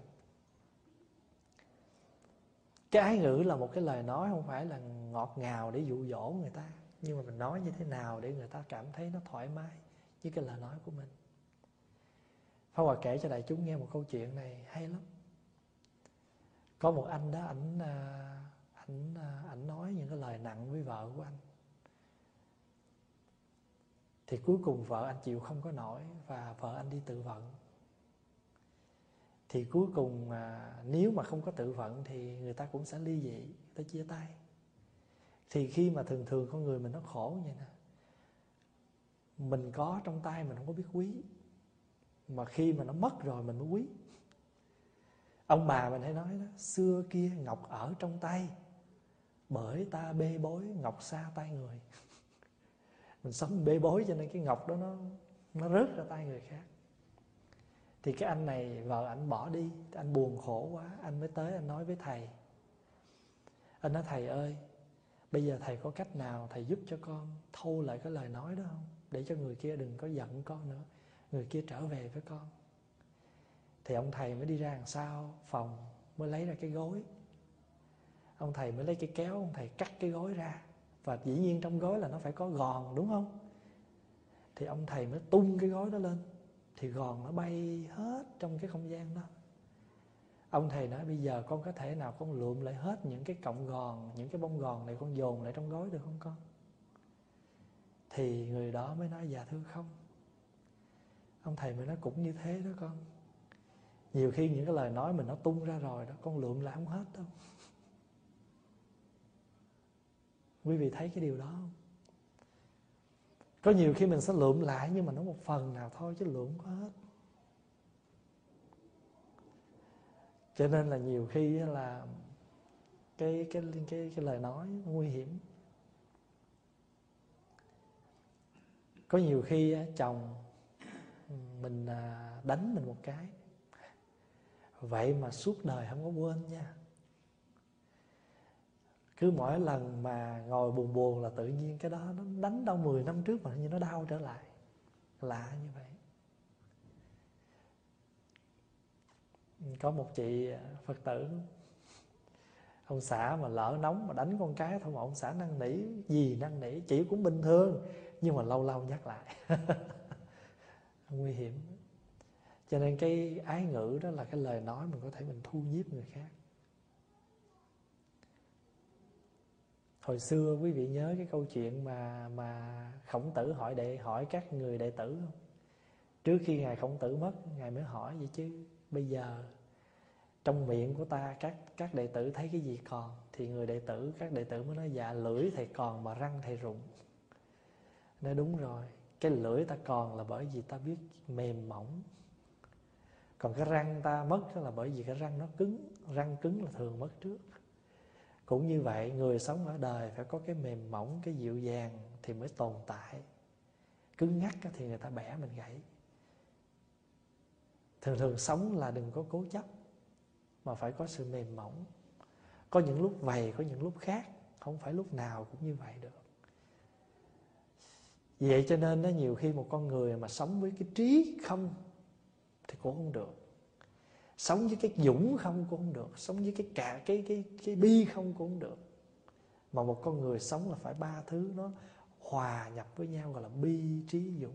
Cái ái ngữ là một cái lời nói không phải là ngọt ngào để dụ dỗ người ta, nhưng mà mình nói như thế nào để người ta cảm thấy nó thoải mái với cái lời nói của mình. Pháp Hòa kể cho đại chúng nghe một câu chuyện này hay lắm. Có một anh đó, ảnh nói những cái lời nặng với vợ của anh. Thì cuối cùng vợ anh chịu không có nổi và vợ anh đi tự vận. Thì cuối cùng nếu mà không có tự vận thì người ta cũng sẽ ly dị, người ta chia tay. Thì khi mà thường con người mình nó khổ như vậy nè, mình có trong tay mình không có biết quý, mà khi mà nó mất rồi mình mới quý. Ông bà mình hay nói đó, xưa kia ngọc ở trong tay, bởi ta bê bối ngọc xa tay người. Mình sống bê bối cho nên cái ngọc đó nó rớt ra tay người khác. Thì cái anh này vợ ảnh bỏ đi, anh buồn khổ quá, anh mới tới anh nói với thầy. Anh nói thầy ơi, bây giờ thầy có cách nào thầy giúp cho con thâu lại cái lời nói đó không? Để cho người kia đừng có giận con nữa, người kia trở về với con. Thì ông thầy mới đi ra đằng sau phòng, mới lấy ra cái gối. Ông thầy mới lấy cái kéo, ông thầy cắt cái gối ra. Và dĩ nhiên trong gối là nó phải có gòn, đúng không? Thì ông thầy mới tung cái gối đó lên, thì gòn nó bay hết trong cái không gian đó. Ông thầy nói bây giờ con có thể nào con lượm lại hết những cái cọng gòn, những cái bông gòn này con dồn lại trong gối được không con? Thì người đó mới nói dạ thưa không. Ông thầy mới nói cũng như thế đó con. Nhiều khi những cái lời nói mình nó tung ra rồi đó, con lượm lại không hết đâu. Quý vị thấy cái điều đó không? Có nhiều khi mình sẽ lượm lại nhưng mà nó một phần nào thôi chứ lượm không có hết. Cho nên là nhiều khi là cái lời nói nó nguy hiểm. Có nhiều khi chồng mình đánh mình một cái, vậy mà suốt đời không có quên nha. Cứ mỗi lần mà ngồi buồn buồn là tự nhiên cái đó nó đánh đâu 10 năm trước mà như nó đau trở lại. Lạ như vậy. Có một chị Phật tử, ông xã mà lỡ nóng mà đánh con cái thôi mà ông xã năn nỉ, gì năn nỉ, chị cũng bình thường, nhưng mà lâu lâu nhắc lại. Nguy hiểm. Cho nên cái ái ngữ đó là cái lời nói mình có thể mình thu nhiếp người khác. Hồi xưa quý vị nhớ cái câu chuyện mà Khổng Tử hỏi các người đệ tử không? Trước khi ngài Khổng Tử mất, ngài mới hỏi vậy chứ bây giờ trong miệng của ta các đệ tử thấy cái gì còn? Thì các đệ tử mới nói dạ lưỡi thầy còn mà răng thầy rụng. Nói đúng rồi, cái lưỡi ta còn là bởi vì ta biết mềm mỏng. Còn cái răng ta mất là bởi vì cái răng nó cứng. Răng cứng là thường mất trước. Cũng như vậy, người sống ở đời phải có cái mềm mỏng, cái dịu dàng thì mới tồn tại. Cứng ngắc thì người ta bẻ mình gãy. Thường sống là đừng có cố chấp, mà phải có sự mềm mỏng. Có những lúc vậy, có những lúc khác. Không phải lúc nào cũng như vậy được. Vậy cho nên đó, nhiều khi một con người mà sống với cái trí không thì cũng không được. Sống với cái dũng không cũng không được. Sống với cái bi không cũng không được. Mà một con người sống là phải ba thứ nó hòa nhập với nhau, gọi là bi trí dũng.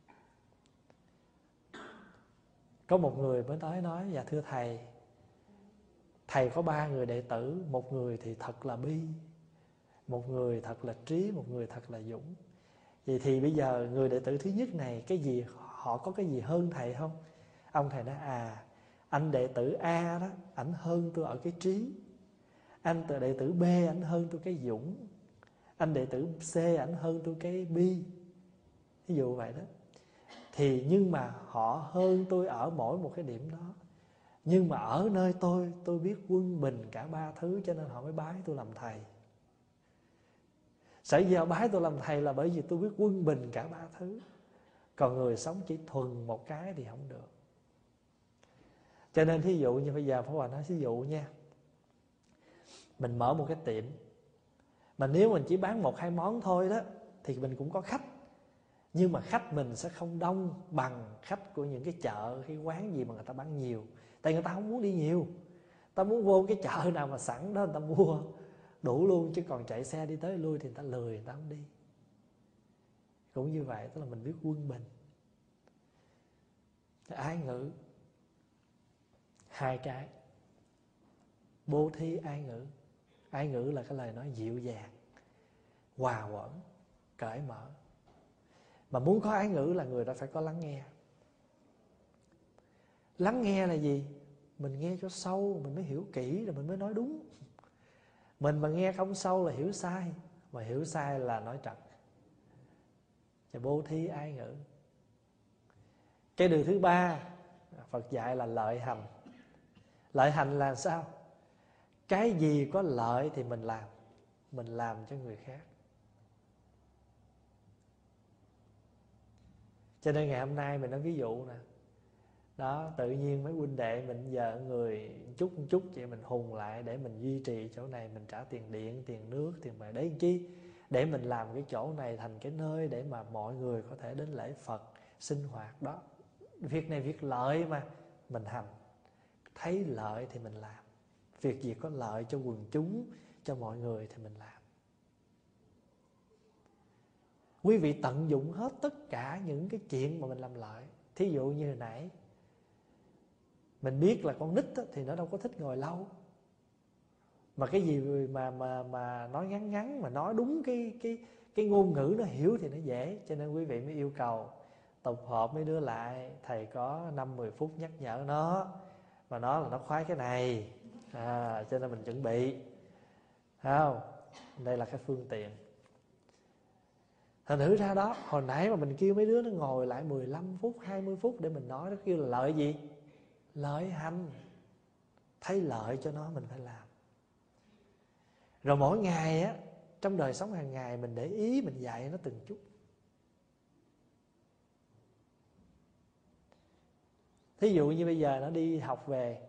Có một người mới tới nói: dạ thưa thầy có 3 người đệ tử. Một người thì thật là bi, một người thật là trí, một người thật là dũng. Vậy thì bây giờ người đệ tử thứ nhất này, cái gì họ có cái gì hơn thầy không? Ông thầy nói: anh đệ tử A đó, ảnh hơn tôi ở cái trí. Anh đệ tử B ảnh hơn tôi cái dũng. Anh đệ tử C ảnh hơn tôi cái bi. Ví dụ vậy đó. Thì nhưng mà họ hơn tôi ở mỗi một cái điểm đó. Nhưng mà ở nơi tôi biết quân bình cả 3 thứ, cho nên họ mới bái tôi làm thầy. Sở dĩ họ bái tôi làm thầy là bởi vì tôi biết quân bình cả 3 thứ. Còn người sống chỉ thuần một cái thì không được. Cho nên thí dụ như bây giờ Pháp Hòa nói thí dụ nha, mình mở một cái tiệm, mà nếu mình chỉ bán 1-2 món thôi đó thì mình cũng có khách. Nhưng mà khách mình sẽ không đông bằng khách của những cái chợ, cái quán gì mà người ta bán nhiều. Tại người ta không muốn đi nhiều, ta muốn vô cái chợ nào mà sẵn đó người ta mua đủ luôn. Chứ còn chạy xe đi tới lui thì người ta lười, người ta không đi. Cũng như vậy, tức là mình biết quân bình. Ái ngữ 2 cái: bố thí, ái ngữ. Ái ngữ là cái lời nói dịu dàng, hòa quẩn, cởi mở. Mà muốn có ái ngữ là người ta phải có lắng nghe. Lắng nghe là gì? Mình nghe cho sâu, mình mới hiểu kỹ rồi mình mới nói đúng. Mình mà nghe không sâu là hiểu sai, mà hiểu sai là nói trật. Và bố thí, ái ngữ. Cái điều thứ 3 Phật dạy là lợi hành. Lợi hành là sao? Cái gì có lợi thì mình làm. Mình làm cho người khác. Cho nên ngày hôm nay mình nói ví dụ nè. Đó, tự nhiên mấy huynh đệ mình giờ người chút vậy mình hùng lại để mình duy trì chỗ này, mình trả tiền điện, tiền nước, tiền bạc đấy chi? Để mình làm cái chỗ này thành cái nơi để mà mọi người có thể đến lễ Phật, sinh hoạt đó. Việc này việc lợi mà, mình hành. Thấy lợi thì mình làm. Việc gì có lợi cho quần chúng, cho mọi người thì mình làm. Quý vị tận dụng hết tất cả những cái chuyện mà mình làm lợi. Thí dụ như hồi nãy mình biết là con nít thì nó đâu có thích ngồi lâu. Mà cái gì mà nói ngắn mà nói đúng cái ngôn ngữ nó hiểu thì nó dễ. Cho nên quý vị mới yêu cầu tập hợp mấy đứa lại, thầy có 5-10 phút nhắc nhở nó, mà nó là nó khoái cái này, cho nên mình chuẩn bị. Thấy không? Đây là cái phương tiện. Thành thử ra đó, hồi nãy mà mình kêu mấy đứa nó ngồi lại 15 phút, 20 phút để mình nói, nó kêu là lợi gì? Lợi hành. Thấy lợi cho nó mình phải làm. Rồi mỗi ngày á, trong đời sống hàng ngày mình để ý, mình dạy nó từng chút. Thí dụ như bây giờ nó đi học về.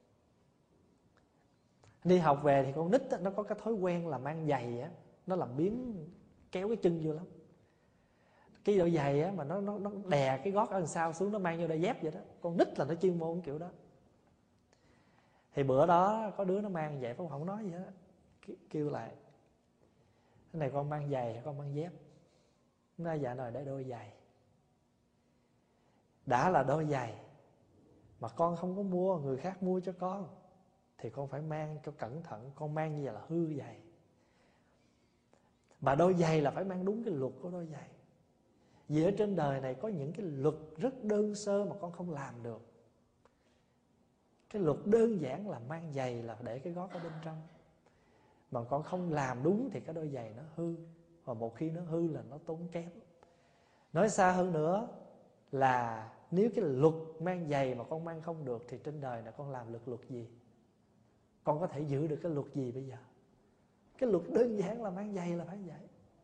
Đi học về thì con nít á, nó có cái thói quen là mang giày á, nó làm biếng kéo cái chân vô lắm. Cái đôi giày á mà nó đè cái gót ở đằng sau xuống, nó mang vô đôi dép vậy đó. Con nít là nó chuyên môn kiểu đó. Thì bữa đó có đứa nó mang vậy, không nói gì hết, kêu lại: cái này con mang giày hay con mang dép? Nó nói dạ rồi, để đôi giày. Đã là đôi giày mà con không có mua, người khác mua cho con, thì con phải mang cho cẩn thận. Con mang như vậy là hư giày. Mà đôi giày là phải mang đúng cái luật của đôi giày. Vì ở trên đời này có những cái luật rất đơn sơ mà con không làm được. Cái luật đơn giản là mang giày là để cái gót ở bên trong, mà con không làm đúng thì cái đôi giày nó hư. Và một khi nó hư là nó tốn kém. Nói xa hơn nữa là nếu cái luật mang giày mà con mang không được thì trên đời này con làm luật gì? Con có thể giữ được cái luật gì bây giờ? Cái luật đơn giản là mang giày là phải vậy.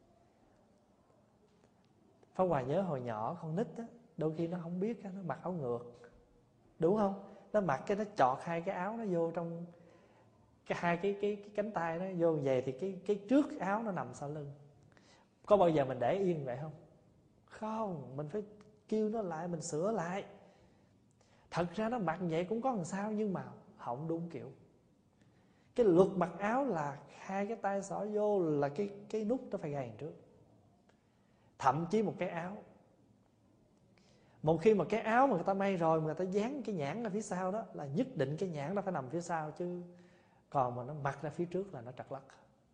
Pháp Hòa nhớ hồi nhỏ con nít á, đôi khi nó không biết nó mặc áo ngược, đúng không? Nó mặc cái nó chọt hai cái áo nó vô trong hai cái cánh tay nó vô về thì cái trước áo nó nằm sau lưng. Có bao giờ mình để yên vậy không? Không, mình phải kêu nó lại, mình sửa lại. Thật ra nó mặc vậy cũng có làm sao, nhưng mà không đúng kiểu. Cái luật mặc áo là hai cái tay xỏ vô là cái nút nó phải gài trước. Thậm chí một cái áo, một khi mà cái áo mà người ta may rồi, mà người ta dán cái nhãn ra phía sau đó, là nhất định cái nhãn nó phải nằm phía sau, chứ còn mà nó mặc ra phía trước là nó trật lắc.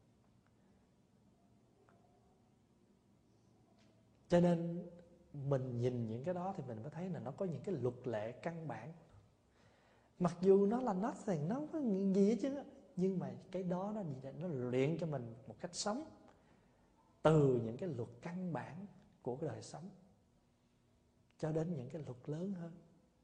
Cho nên mình nhìn những cái đó thì mình mới thấy là nó có những cái luật lệ căn bản. Mặc dù nó là nothing, nó không có gì hết chứ, nhưng mà cái đó nó luyện cho mình một cách sống từ những cái luật căn bản của cái đời sống cho đến những cái luật lớn hơn.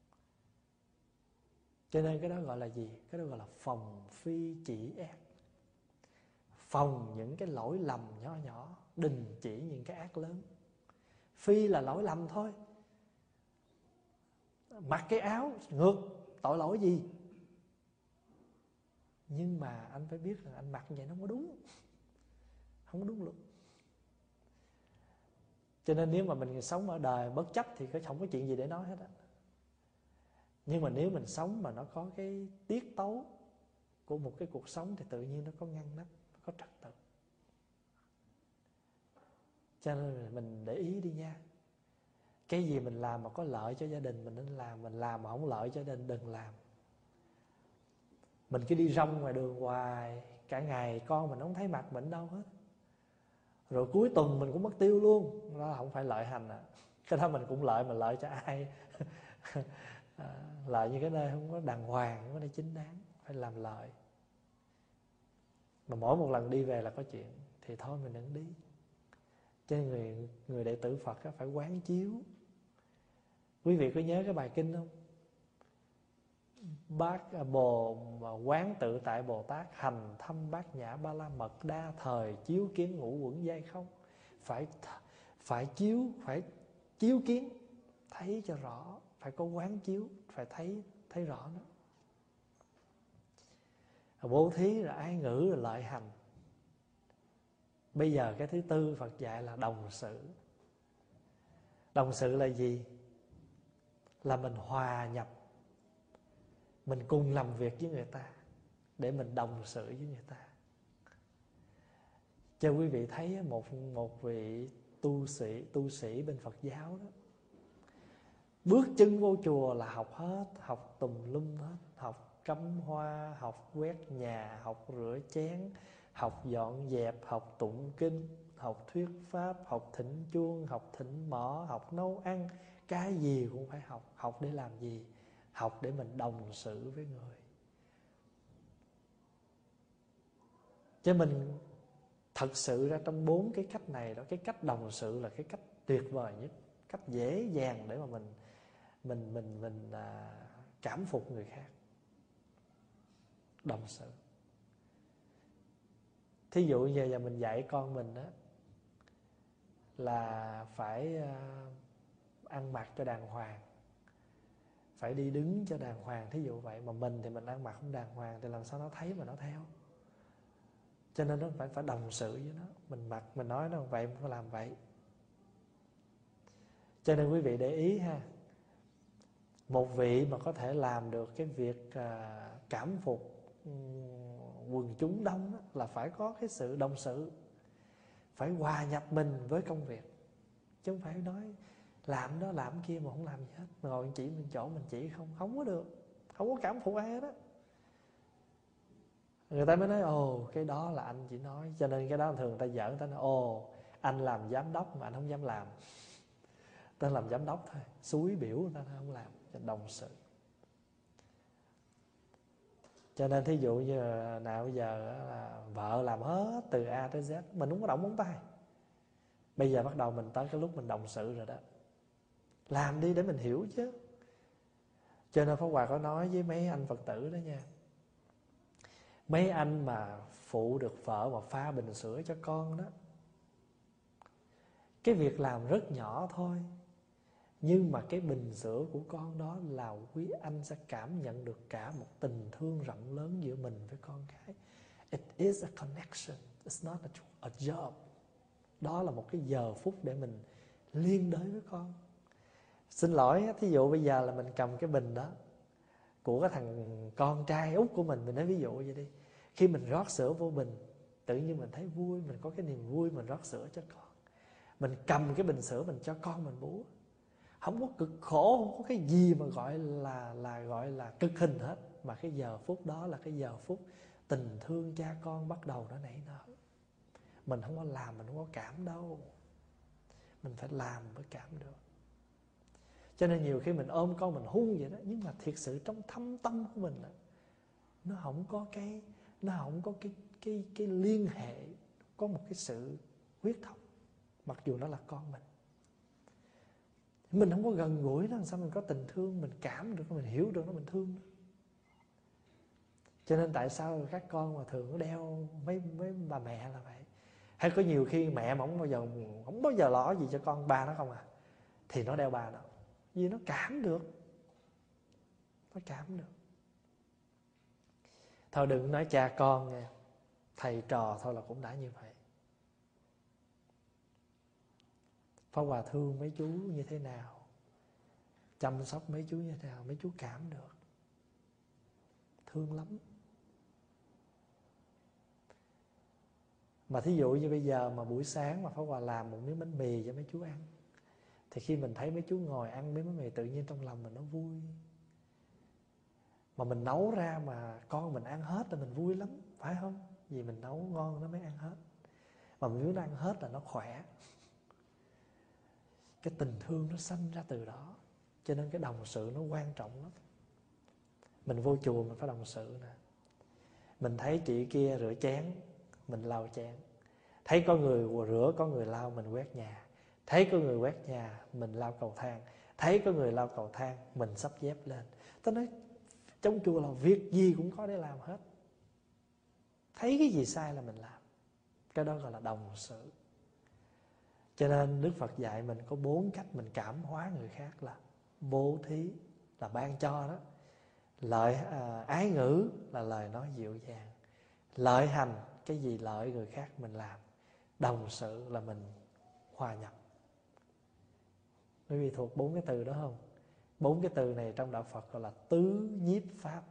Cho nên cái đó gọi là gì? Cái đó gọi là phòng phi chỉ ác. Phòng những cái lỗi lầm nhỏ nhỏ, đình chỉ những cái ác lớn. Phi là lỗi lầm thôi. Mặc cái áo ngược, tội lỗi gì? Nhưng mà anh phải biết rằng anh mặc như vậy nó không có đúng. Không có đúng luật. Cho nên nếu mà mình sống ở đời bất chấp thì không có chuyện gì để nói hết á. Nhưng mà nếu mình sống mà nó có cái tiết tấu của một cái cuộc sống thì tự nhiên nó có ngăn nắp, nó có trật tự. Cho nên mình để ý đi nha. Cái gì mình làm mà có lợi cho gia đình mình nên làm. Mình làm mà không lợi cho gia đình đừng làm. Mình cứ đi rong ngoài đường hoài, cả ngày con mình không thấy mặt mình đâu hết. Rồi cuối tuần mình cũng mất tiêu luôn. Đó không phải lợi hành à. Cái đó mình cũng lợi, mà lợi cho ai? Lợi như cái nơi không có đàng hoàng, không có nơi chính đáng. Phải làm lợi. Mà mỗi một lần đi về là có chuyện thì thôi mình đừng đi. Cho nên người đệ tử Phật phải quán chiếu. Quý vị có nhớ cái bài kinh không? Quán tự tại Bồ Tát, hành thâm bát nhã ba la mật, đa thời chiếu kiến ngũ uẩn giai không. Phải chiếu kiến, thấy cho rõ, phải có quán chiếu, phải thấy rõ nó. Bố thí là ái ngữ là lợi hành. Bây giờ cái thứ tư Phật dạy là đồng sự. Đồng sự là gì? Là mình hòa nhập, mình cùng làm việc với người ta để mình đồng sự với người ta. Cho quý vị thấy một vị tu sĩ bên Phật giáo đó, bước chân vô chùa là học hết, học tùm lum hết, học cắm hoa, học quét nhà, học rửa chén, học dọn dẹp, học tụng kinh, học thuyết pháp, học thỉnh chuông, học thỉnh mõ, học nấu ăn. Cái gì cũng phải học. Học để làm gì? Học để mình đồng xử với người. Chứ mình thật sự ra trong 4 cái cách này đó, cái cách đồng sự là cái cách tuyệt vời nhất, cách dễ dàng để mà mình cảm phục người khác. Đồng sự. Thí dụ như giờ mình dạy con mình đó là phải ăn mặc cho đàng hoàng, phải đi đứng cho đàng hoàng, thí dụ vậy. Mà mình thì mình ăn mặc không đàng hoàng thì làm sao nó thấy mà nó theo. Cho nên nó phải đồng sự với nó. Mình mặc, mình nói nó vậy, mình phải làm vậy. Cho nên quý vị để ý ha, một vị mà có thể làm được cái việc cảm phục quần chúng đông đó, là phải có cái sự đồng sự, phải hòa nhập mình với công việc. Chứ không phải nói làm đó làm kia mà không làm gì hết, mà ngồi chỉ mình chỗ mình chỉ không có được, không có cảm phục ai hết á. Người ta mới nói ồ cái đó là anh chỉ nói. Cho nên cái đó thường người ta giỡn, người ta nói ồ anh làm giám đốc mà anh không dám làm. Tên làm giám đốc thôi, xúi biểu người ta không làm. Đồng sự. Cho nên thí dụ như nào bây giờ là vợ làm hết từ A tới Z, mình không có động móng tay. Bây giờ bắt đầu mình tới cái lúc mình đồng sự rồi đó. Làm đi để mình hiểu chứ. Cho nên Pháp Hòa có nói với mấy anh Phật tử đó nha, mấy anh mà phụ được vợ mà pha bình sữa cho con đó, cái việc làm rất nhỏ thôi, nhưng mà cái bình sữa của con đó là quý anh sẽ cảm nhận được cả một tình thương rộng lớn giữa mình với con cái. It is a connection, it's not a job. Đó là một cái giờ phút để mình liên đới với con. Xin lỗi, thí dụ bây giờ là mình cầm cái bình đó của cái thằng con trai út của mình nói ví dụ vậy đi. Khi mình rót sữa vô bình, tự nhiên mình thấy vui, mình có cái niềm vui mình rót sữa cho con. Mình cầm cái bình sữa mình cho con mình bú. Không có cực khổ, không có cái gì mà gọi là cực hình hết. Mà cái giờ phút đó là cái giờ phút tình thương cha con bắt đầu nó nảy nở. Mình không có làm, mình không có cảm đâu. Mình phải làm mới cảm được. Cho nên nhiều khi mình ôm con mình hung vậy đó, nhưng mà thiệt sự trong thâm tâm của mình đó, nó không có cái liên hệ, có một cái sự huyết thống, mặc dù nó là con mình. Mình không có gần gũi nó, làm sao mình có tình thương, mình cảm được, mình hiểu được nó, mình thương nó. Cho nên tại sao các con mà thường đeo mấy bà mẹ là vậy. Hay có nhiều khi mẹ mà không bao giờ lo gì cho con, ba nó không à, thì nó đeo ba nó, vì nó cảm được. Nó cảm được. Thôi đừng nói cha con nha, thầy trò thôi là cũng đã như vậy. Pháp Hòa thương mấy chú như thế nào, chăm sóc mấy chú như thế nào, mấy chú cảm được. Thương lắm. Mà thí dụ như bây giờ mà buổi sáng mà Pháp Hòa làm một miếng bánh mì cho mấy chú ăn, thì khi mình thấy mấy chú ngồi ăn miếng bánh mì, tự nhiên trong lòng mình nó vui. Mà mình nấu ra mà con mình ăn hết là mình vui lắm, phải không? Vì mình nấu ngon nó mới ăn hết. Mà mình muốn nó ăn hết là nó khỏe. Cái tình thương nó sanh ra từ đó. Cho nên cái đồng sự nó quan trọng lắm. Mình vô chùa mình phải đồng sự nè. Mình thấy chị kia rửa chén, mình lau chén. Thấy có người rửa, có người lau, mình quét nhà. Thấy có người quét nhà, mình lau cầu thang. Thấy có người lau cầu thang, mình sắp dép lên. Tôi nói trong chùa là việc gì cũng có để làm hết. Thấy cái gì sai là mình làm. Cái đó gọi là đồng sự. Cho nên Đức Phật dạy mình có 4 cách mình cảm hóa người khác là bố thí, là ban cho đó. Ái ngữ là lời nói dịu dàng. Lợi hành, cái gì lợi người khác mình làm. Đồng sự là mình hòa nhập. Quý vị thuộc 4 cái từ đó không? 4 cái từ này trong đạo Phật gọi là tứ nhiếp pháp.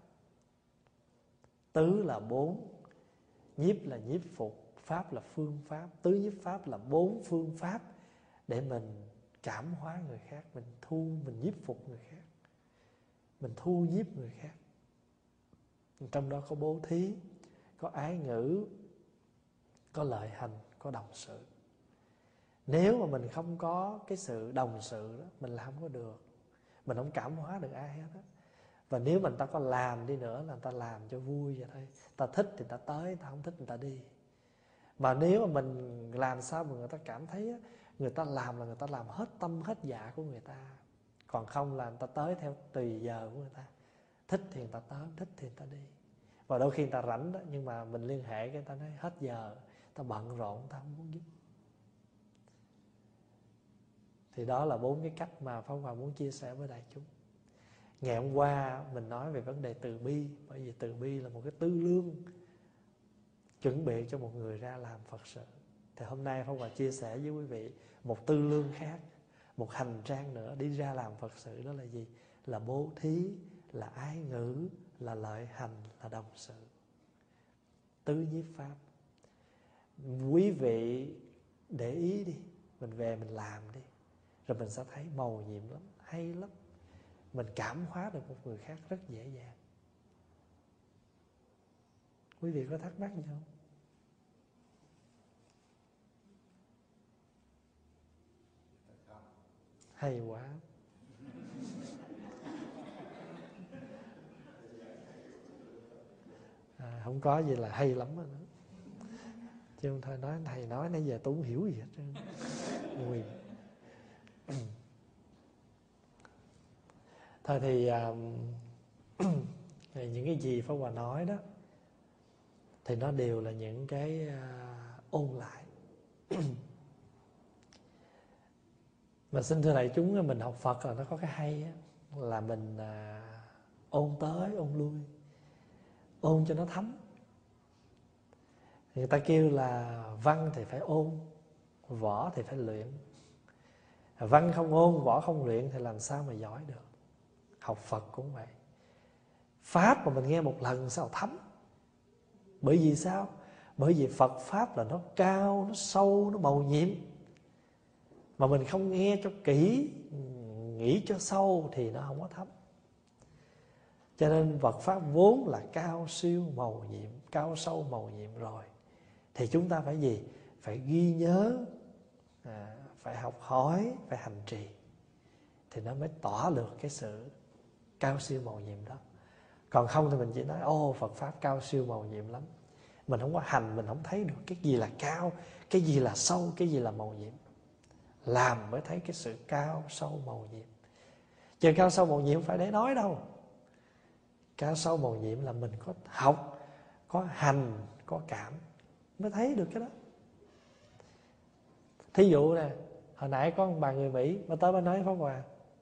Tứ là 4, nhiếp là nhiếp phục, pháp là phương pháp. Tứ nhiếp pháp là 4 phương pháp để mình cảm hóa người khác, mình nhiếp phục người khác, mình thu nhiếp người khác. Trong đó có bố thí, có ái ngữ, có lợi hành, có đồng sự. Nếu mà mình không có cái sự đồng sự đó, mình làm không có được. Mình không cảm hóa được ai hết á. Và nếu mình ta có làm đi nữa là người ta làm cho vui vậy thôi. Ta thích thì ta tới, người ta không thích người ta đi. Mà nếu mà mình làm sao mà người ta cảm thấy á, người ta làm là người ta làm hết tâm hết dạ của người ta. Còn không là người ta tới theo tùy giờ của người ta. Thích thì người ta tới, thích thì người ta đi. Và đôi khi người ta rảnh đó, nhưng mà mình liên hệ cái người ta nói hết giờ, ta bận rộn, ta không muốn giúp. Thì đó là 4 cái cách mà Pháp Hòa muốn chia sẻ với đại chúng. Ngày hôm qua mình nói về vấn đề từ bi, bởi vì từ bi là một cái tư lương chuẩn bị cho một người ra làm Phật sự. Thì hôm nay Pháp Hòa chia sẻ với quý vị một tư lương khác, một hành trang nữa đi ra làm Phật sự. Đó là gì? Là bố thí, là ái ngữ, là lợi hành, là đồng sự. Tứ nhiếp pháp. Quý vị để ý đi, mình về mình làm đi, rồi mình sẽ thấy mầu nhiệm lắm, hay lắm. Mình cảm hóa được một người khác rất dễ dàng. Quý vị có thắc mắc gì không? Hay quá. Không có gì là hay lắm đó. Chứ không thôi nói thầy nói nãy giờ tôi không hiểu gì hết trơn. Ui. Thôi thì những cái gì Pháp Hòa nói đó thì nó đều là những cái ôn lại. Mà xin thưa đại chúng, mình học Phật là nó có cái hay á, là mình ôn tới ôn lui, ôn cho nó thấm. Người ta kêu là văn thì phải ôn, võ thì phải luyện. Văn không ôn, võ không luyện thì làm sao mà giỏi được. Học Phật cũng vậy. Pháp mà mình nghe một lần sao thấm. Bởi vì sao? Bởi vì Phật Pháp là nó cao, nó sâu, nó mầu nhiệm. Mà mình không nghe cho kỹ, nghĩ cho sâu thì nó không có thấm. Cho nên Phật Pháp vốn là cao siêu mầu nhiệm, cao sâu mầu nhiệm rồi. Thì chúng ta phải gì? Phải ghi nhớ, phải học hỏi, phải hành trì. Thì nó mới tỏ được cái sự cao siêu mầu nhiệm đó. Còn không thì mình chỉ nói ô Phật Pháp cao siêu mầu nhiệm lắm. Mình không có hành, mình không thấy được cái gì là cao, cái gì là sâu, cái gì là mầu nhiệm. Làm mới thấy cái sự cao sâu mầu nhiệm. Chứ cao sâu mầu nhiệm phải để nói đâu. Cao sâu mầu nhiệm là mình có học, có hành, có cảm mới thấy được cái đó. Thí dụ nè, hồi nãy có một bà người Mỹ mà tới bà nói Pháp Hòa: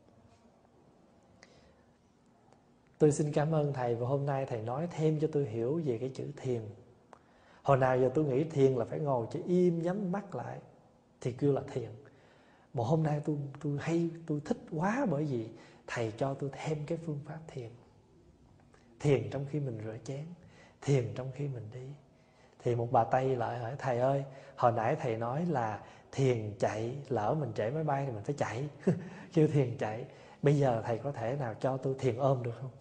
tôi xin cảm ơn thầy, và hôm nay thầy nói thêm cho tôi hiểu về cái chữ thiền. Hồi nào giờ tôi nghĩ thiền là phải ngồi cho im nhắm mắt lại thì kêu là thiền. Mà hôm nay tôi thích quá, bởi vì thầy cho tôi thêm cái phương pháp thiền. Thiền trong khi mình rửa chén, thiền trong khi mình đi. Thì một bà Tây lại hỏi: thầy ơi, hồi nãy thầy nói là thiền chạy, lỡ mình trễ máy bay thì mình phải chạy kêu thiền chạy. Bây giờ thầy có thể nào cho tôi thiền ôm được không?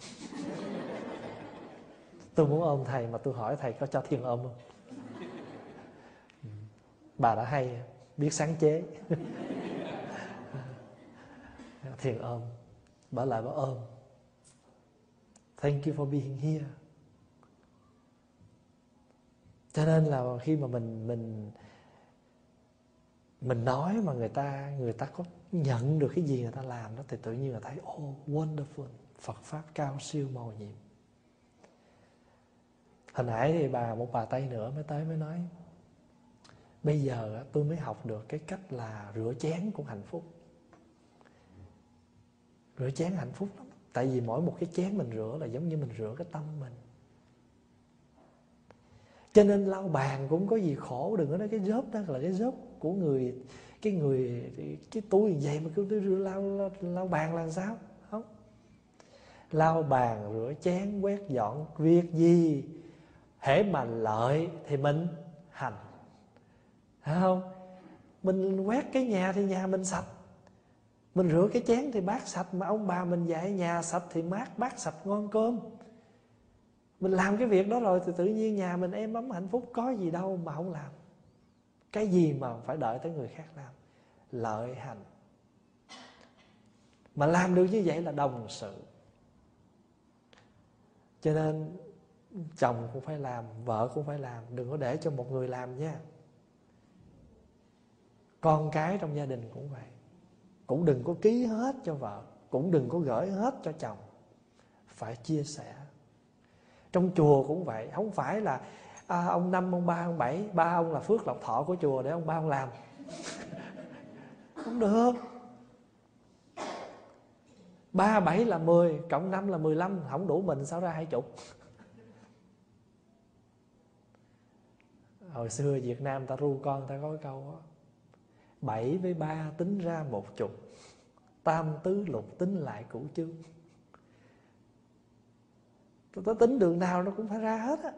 Tôi muốn ôm thầy mà tôi hỏi thầy có cho thiền ôm không? Bà đã hay, biết sáng chế. Thiền ôm. Bà lại bà ôm. Thank you for being here. Cho nên là khi mà mình nói mà người ta có nhận được cái gì người ta làm đó, thì tự nhiên là thấy wonderful, Phật Pháp cao siêu mầu nhiệm. Hồi nãy thì một bà Tây nữa mới tới mới nói: bây giờ tôi mới học được cái cách là rửa chén cũng hạnh phúc. Rửa chén hạnh phúc lắm. Tại vì mỗi một cái chén mình rửa là giống như mình rửa cái tâm mình. Cho nên lau bàn cũng có gì khổ. Đừng có nói cái job đó là cái job của người. Cái túi như vậy mà cứ lau bàn là sao? Không. Lau bàn, rửa chén, quét dọn, việc gì hễ mà lợi thì mình hành. Phải không? Mình quét cái nhà thì nhà mình sạch, mình rửa cái chén thì bát sạch. Mà ông bà mình dạy nhà sạch thì bát sạch ngon cơm. Mình làm cái việc đó rồi thì tự nhiên nhà mình êm ấm hạnh phúc. Có gì đâu mà không làm. Cái gì mà phải đợi tới người khác làm? Lợi hành. Mà làm được như vậy là đồng sự. Cho nên chồng cũng phải làm, vợ cũng phải làm. Đừng có để cho một người làm nha. Con cái trong gia đình cũng vậy. Cũng đừng có ký hết cho vợ, cũng đừng có gửi hết cho chồng. Phải chia sẻ. Trong chùa cũng vậy. Không phải là ông Năm, ông Ba, ông Bảy, ba ông là phước lộc thọ của chùa để ông ba ông làm. Không được. 3, 7 là 10, cộng 5 là 15. Không đủ mình sao ra 20. Hồi xưa Việt Nam ta ru con ta có cái câu đó: 7 với 3 tính ra 10, tam tứ lục tính lại cửu chương. Ta tính đường nào nó cũng phải ra hết á.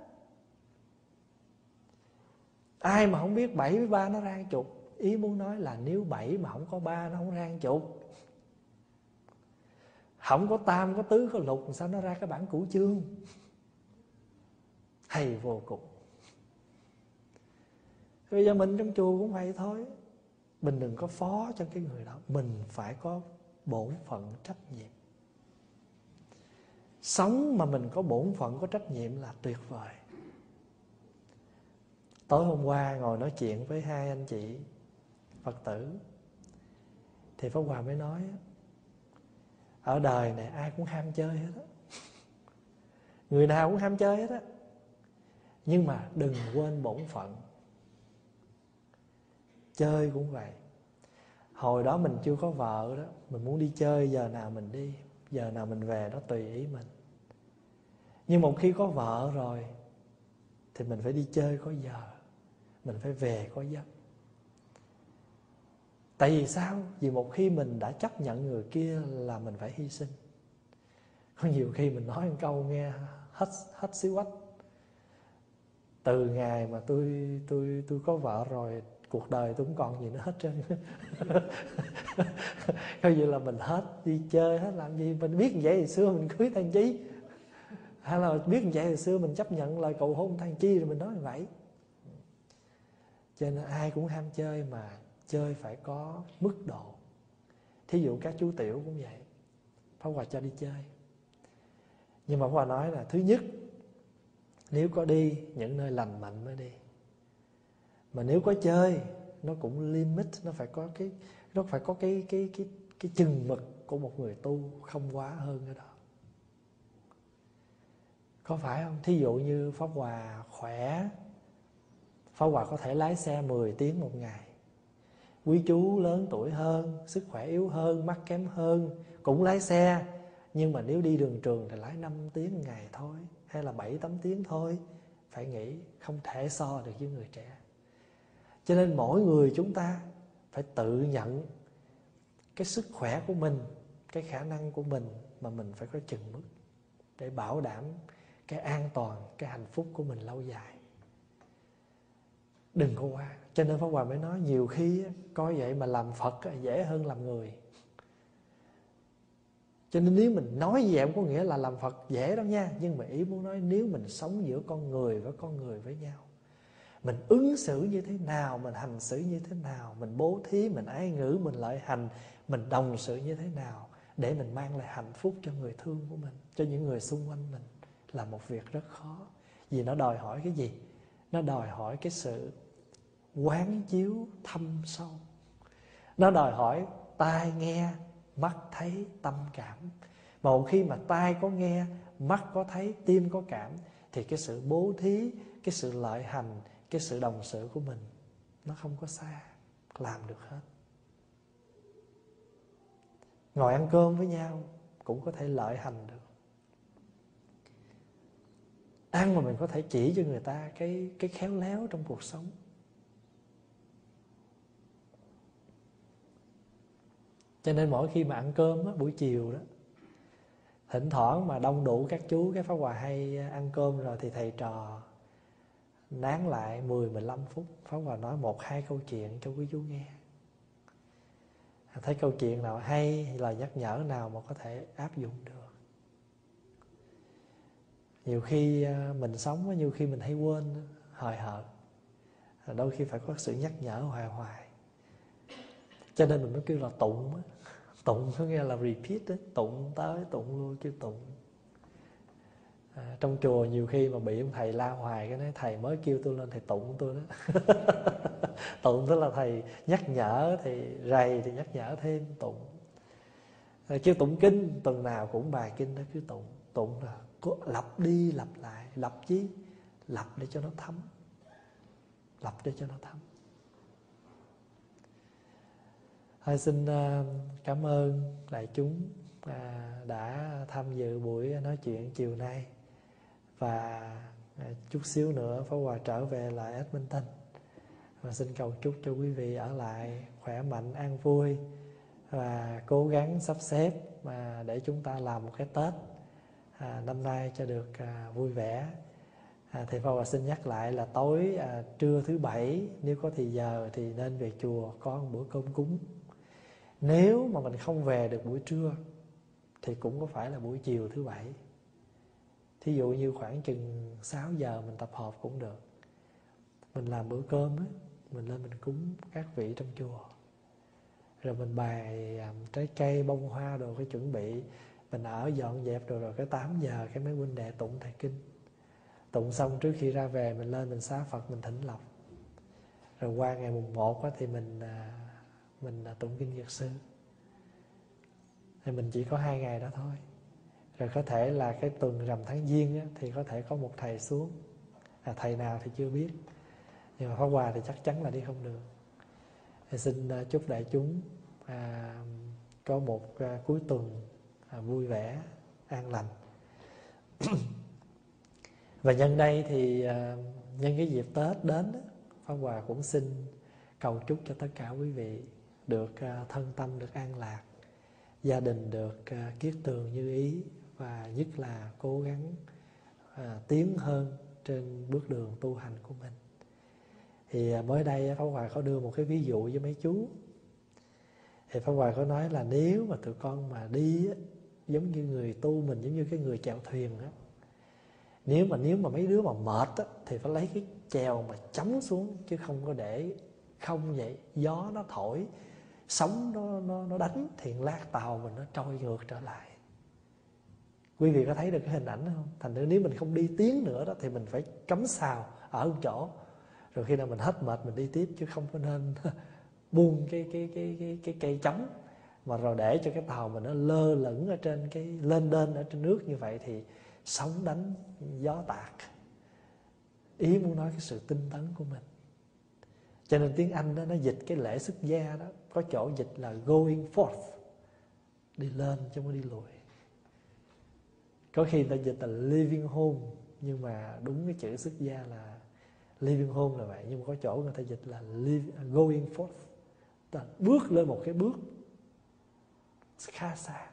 Ai mà không biết 7 với 3 nó ra 10. Ý muốn nói là nếu 7 mà không có 3 nó không ra 10. Không có tam, có tứ, có lục, sao nó ra cái bảng cửu chương? hay vô cùng. Bây giờ mình trong chùa cũng vậy thôi. Mình đừng có phó cho cái người đó. Mình phải có bổn phận trách nhiệm. Sống mà mình có bổn phận, có trách nhiệm là tuyệt vời. Tối hôm qua ngồi nói chuyện với hai anh chị Phật tử, thì Pháp Hòa mới nói, ở đời này ai cũng ham chơi hết á. Người nào cũng ham chơi hết á. Nhưng mà đừng quên bổn phận. Chơi cũng vậy. Hồi đó mình chưa có vợ đó, mình muốn đi chơi giờ nào mình đi, giờ nào mình về đó tùy ý mình. Nhưng một khi có vợ rồi thì mình phải đi chơi có giờ, mình phải về có giấc. Tại vì sao? Vì một khi mình đã chấp nhận người kia là mình phải hy sinh. Có nhiều khi mình nói một câu nghe hết xí quách. Từ ngày mà tôi có vợ rồi, cuộc đời tôi không còn gì nữa hết trơn. Coi như là mình hết đi chơi, hết làm gì. Mình biết vậy hồi xưa mình cưới Thằng Chi, hay là biết vậy hồi xưa mình chấp nhận lời cầu hôn Thằng Chi, rồi mình nói như vậy. Cho nên ai cũng ham chơi, mà chơi phải có mức độ. Thí dụ các chú tiểu cũng vậy, Pháp Hòa cho đi chơi. Nhưng mà Pháp Hòa nói là thứ nhất, nếu có đi những nơi lành mạnh mới đi. Mà nếu có chơi, nó cũng limit, nó phải có cái chừng mực của một người tu, không quá hơn cái đó. Có phải không? Thí dụ như Pháp Hòa khỏe, Pháp Hòa có thể lái xe 10 tiếng một ngày. Quý chú lớn tuổi hơn, sức khỏe yếu hơn, mắt kém hơn, cũng lái xe. Nhưng mà nếu đi đường trường thì lái 5 tiếng một ngày thôi, hay là 7-8 tiếng thôi. Phải nghĩ không thể so được với người trẻ. Cho nên mỗi người chúng ta phải tự nhận cái sức khỏe của mình, cái khả năng của mình, mà mình phải có chừng mức để bảo đảm cái an toàn, cái hạnh phúc của mình lâu dài. Đừng có quá. Cho nên Pháp Hòa mới nói nhiều khi coi vậy mà làm Phật dễ hơn làm người. Cho nên nếu mình nói như vậy không có nghĩa là làm Phật dễ đâu nha. Nhưng mà ý muốn nói nếu mình sống giữa con người với nhau, mình ứng xử như thế nào, mình hành xử như thế nào, mình bố thí, mình ái ngữ, mình lợi hành, mình đồng sự như thế nào, để mình mang lại hạnh phúc cho người thương của mình, cho những người xung quanh mình, là một việc rất khó. Vì nó đòi hỏi cái gì? Nó đòi hỏi cái sự quán chiếu thâm sâu. Nó đòi hỏi tai nghe, mắt thấy, tâm cảm. Mà một khi mà tai có nghe, mắt có thấy, tim có cảm, thì cái sự bố thí, cái sự lợi hành, cái sự đồng sự của mình nó không có xa, làm được hết. Ngồi ăn cơm với nhau cũng có thể lợi hành được. Ăn mà mình có thể chỉ cho người ta cái khéo léo trong cuộc sống. Cho nên mỗi khi mà ăn cơm á, buổi chiều đó, thỉnh thoảng mà đông đủ các chú, cái Pháp Hòa hay ăn cơm rồi thì thầy trò nán lại 10-15 phút, Pháp Hòa nói 1-2 câu chuyện cho quý chú nghe. Thấy câu chuyện nào hay, lời nhắc nhở nào mà có thể áp dụng được. Nhiều khi mình sống, nhiều khi mình hay quên, hời hợt. Đôi khi phải có sự nhắc nhở hoài hoài. Cho nên mình mới kêu là tụng. Tụng có nghĩa là repeat đó. Tụng tới tụng lui, kêu tụng. Trong chùa nhiều khi mà bị ông thầy la hoài, cái nói thầy mới kêu tôi lên thầy tụng tôi đó. Tụng tức là thầy nhắc nhở, thầy rầy thì nhắc nhở thêm, tụng. Kêu tụng kinh, tuần nào cũng bài kinh đó cứ tụng. Tụng là lặp đi lặp lại. Lặp chi? Lặp để cho nó thấm. Lặp để cho nó thấm. Thôi xin cảm ơn đại chúng đã tham dự buổi nói chuyện chiều nay. Và chút xíu nữa Pháp Hòa trở về lại Edmonton. Và xin cầu chúc cho quý vị ở lại khỏe mạnh, an vui, và cố gắng sắp xếp để chúng ta làm một cái Tết năm nay cho được vui vẻ. Thì Pháp Hòa xin nhắc lại là tối trưa thứ Bảy, nếu có thì giờ thì nên về chùa có một bữa cơm cúng. Nếu mà mình không về được buổi trưa thì cũng có phải là buổi chiều thứ Bảy. Thí dụ như khoảng chừng 6 giờ mình tập hợp cũng được. Mình làm bữa cơm á, mình lên mình cúng các vị trong chùa. Rồi mình bày trái cây, bông hoa đồ, cái chuẩn bị. Mình ở dọn dẹp rồi cái 8 giờ cái mấy huynh đệ tụng thầy kinh. Tụng xong trước khi ra về mình lên mình xá Phật, mình thỉnh lộc. Rồi qua ngày mùng 1 á, thì mình tụng kinh Dược Sư. Thì mình chỉ có 2 ngày đó thôi. Rồi có thể là cái tuần rằm tháng Giêng á, thì có thể có một thầy xuống. Thầy nào thì chưa biết. Nhưng mà Pháp Hòa thì chắc chắn là đi không được. Thì xin chúc đại chúng có một cuối tuần vui vẻ, an lành. Và nhân đây thì nhân cái dịp Tết đến đó, Pháp Hòa cũng xin cầu chúc cho tất cả quý vị được thân tâm được an lạc, gia đình được kiết tường như ý, và nhất là cố gắng tiến hơn trên bước đường tu hành của mình. Thì mới đây Pháp Hòa có đưa một cái ví dụ với mấy chú. Thì Pháp Hòa có nói là nếu mà tụi con mà đi á, giống như người tu mình, giống như cái người chèo thuyền á, nếu mà mấy đứa mà mệt á, thì phải lấy cái chèo mà chống xuống, chứ không có để không vậy. Gió nó thổi, sóng nó đánh, thì lát tàu mình nó trôi ngược trở lại. Quý vị có thấy được cái hình ảnh không? Thành ra nếu mình không đi tiến nữa đó, thì mình phải cắm sào ở một chỗ. Rồi khi nào mình hết mệt mình đi tiếp, chứ không có nên buông cái cây chống mà rồi để cho cái tàu mình nó lơ lửng ở trên cái lên đên ở trên nước như vậy, thì sóng đánh gió tạt. Ý muốn nói cái sự tinh tấn của mình. Cho nên tiếng Anh đó, nó dịch cái lễ xuất gia đó, có chỗ dịch là going forth, đi lên chứ không có đi lùi. Có khi người ta dịch là living home, nhưng mà đúng cái chữ xuất gia là living home là vậy. Nhưng mà có chỗ người ta dịch là going forth, ta bước lên một cái bước khá xa.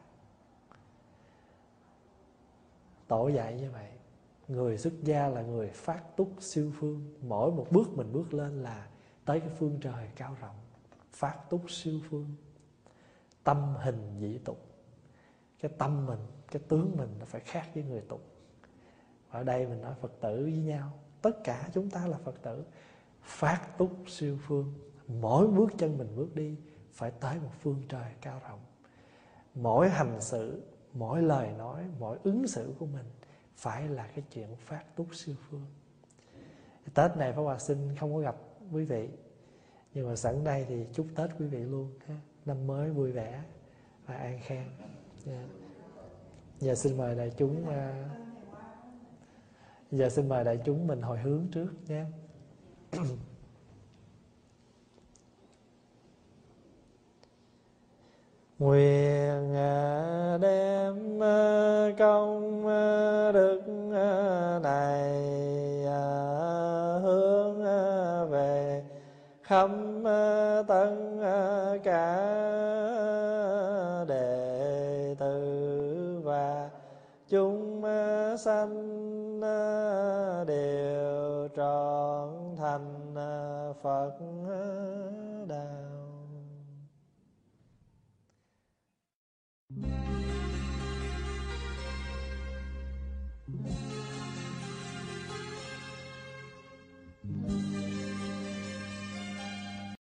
Tổ dạy như vậy. Người xuất gia là người phát túc siêu phương. Mỗi một bước mình bước lên là tới cái phương trời cao rộng. Phát túc siêu phương, tâm hình dị tục. Cái tâm mình, cái tướng mình nó phải khác với người tục. Ở đây mình nói Phật tử với nhau, tất cả chúng ta là Phật tử, phát túc siêu phương. Mỗi bước chân mình bước đi phải tới một phương trời cao rộng. Mỗi hành sự, mỗi lời nói, mỗi ứng xử của mình phải là cái chuyện phát túc siêu phương. Tết này Pháp Hòa xin không có gặp quý vị, nhưng mà sẵn đây thì chúc Tết quý vị luôn ha. Năm mới vui vẻ và an khang. Giờ xin mời đại chúng, giờ xin mời đại chúng mình hồi hướng trước nhé. Nguyện đem công đức này hướng về khắp tất cả đệ tử và chúng sanh đều trọn thành Phật đạo.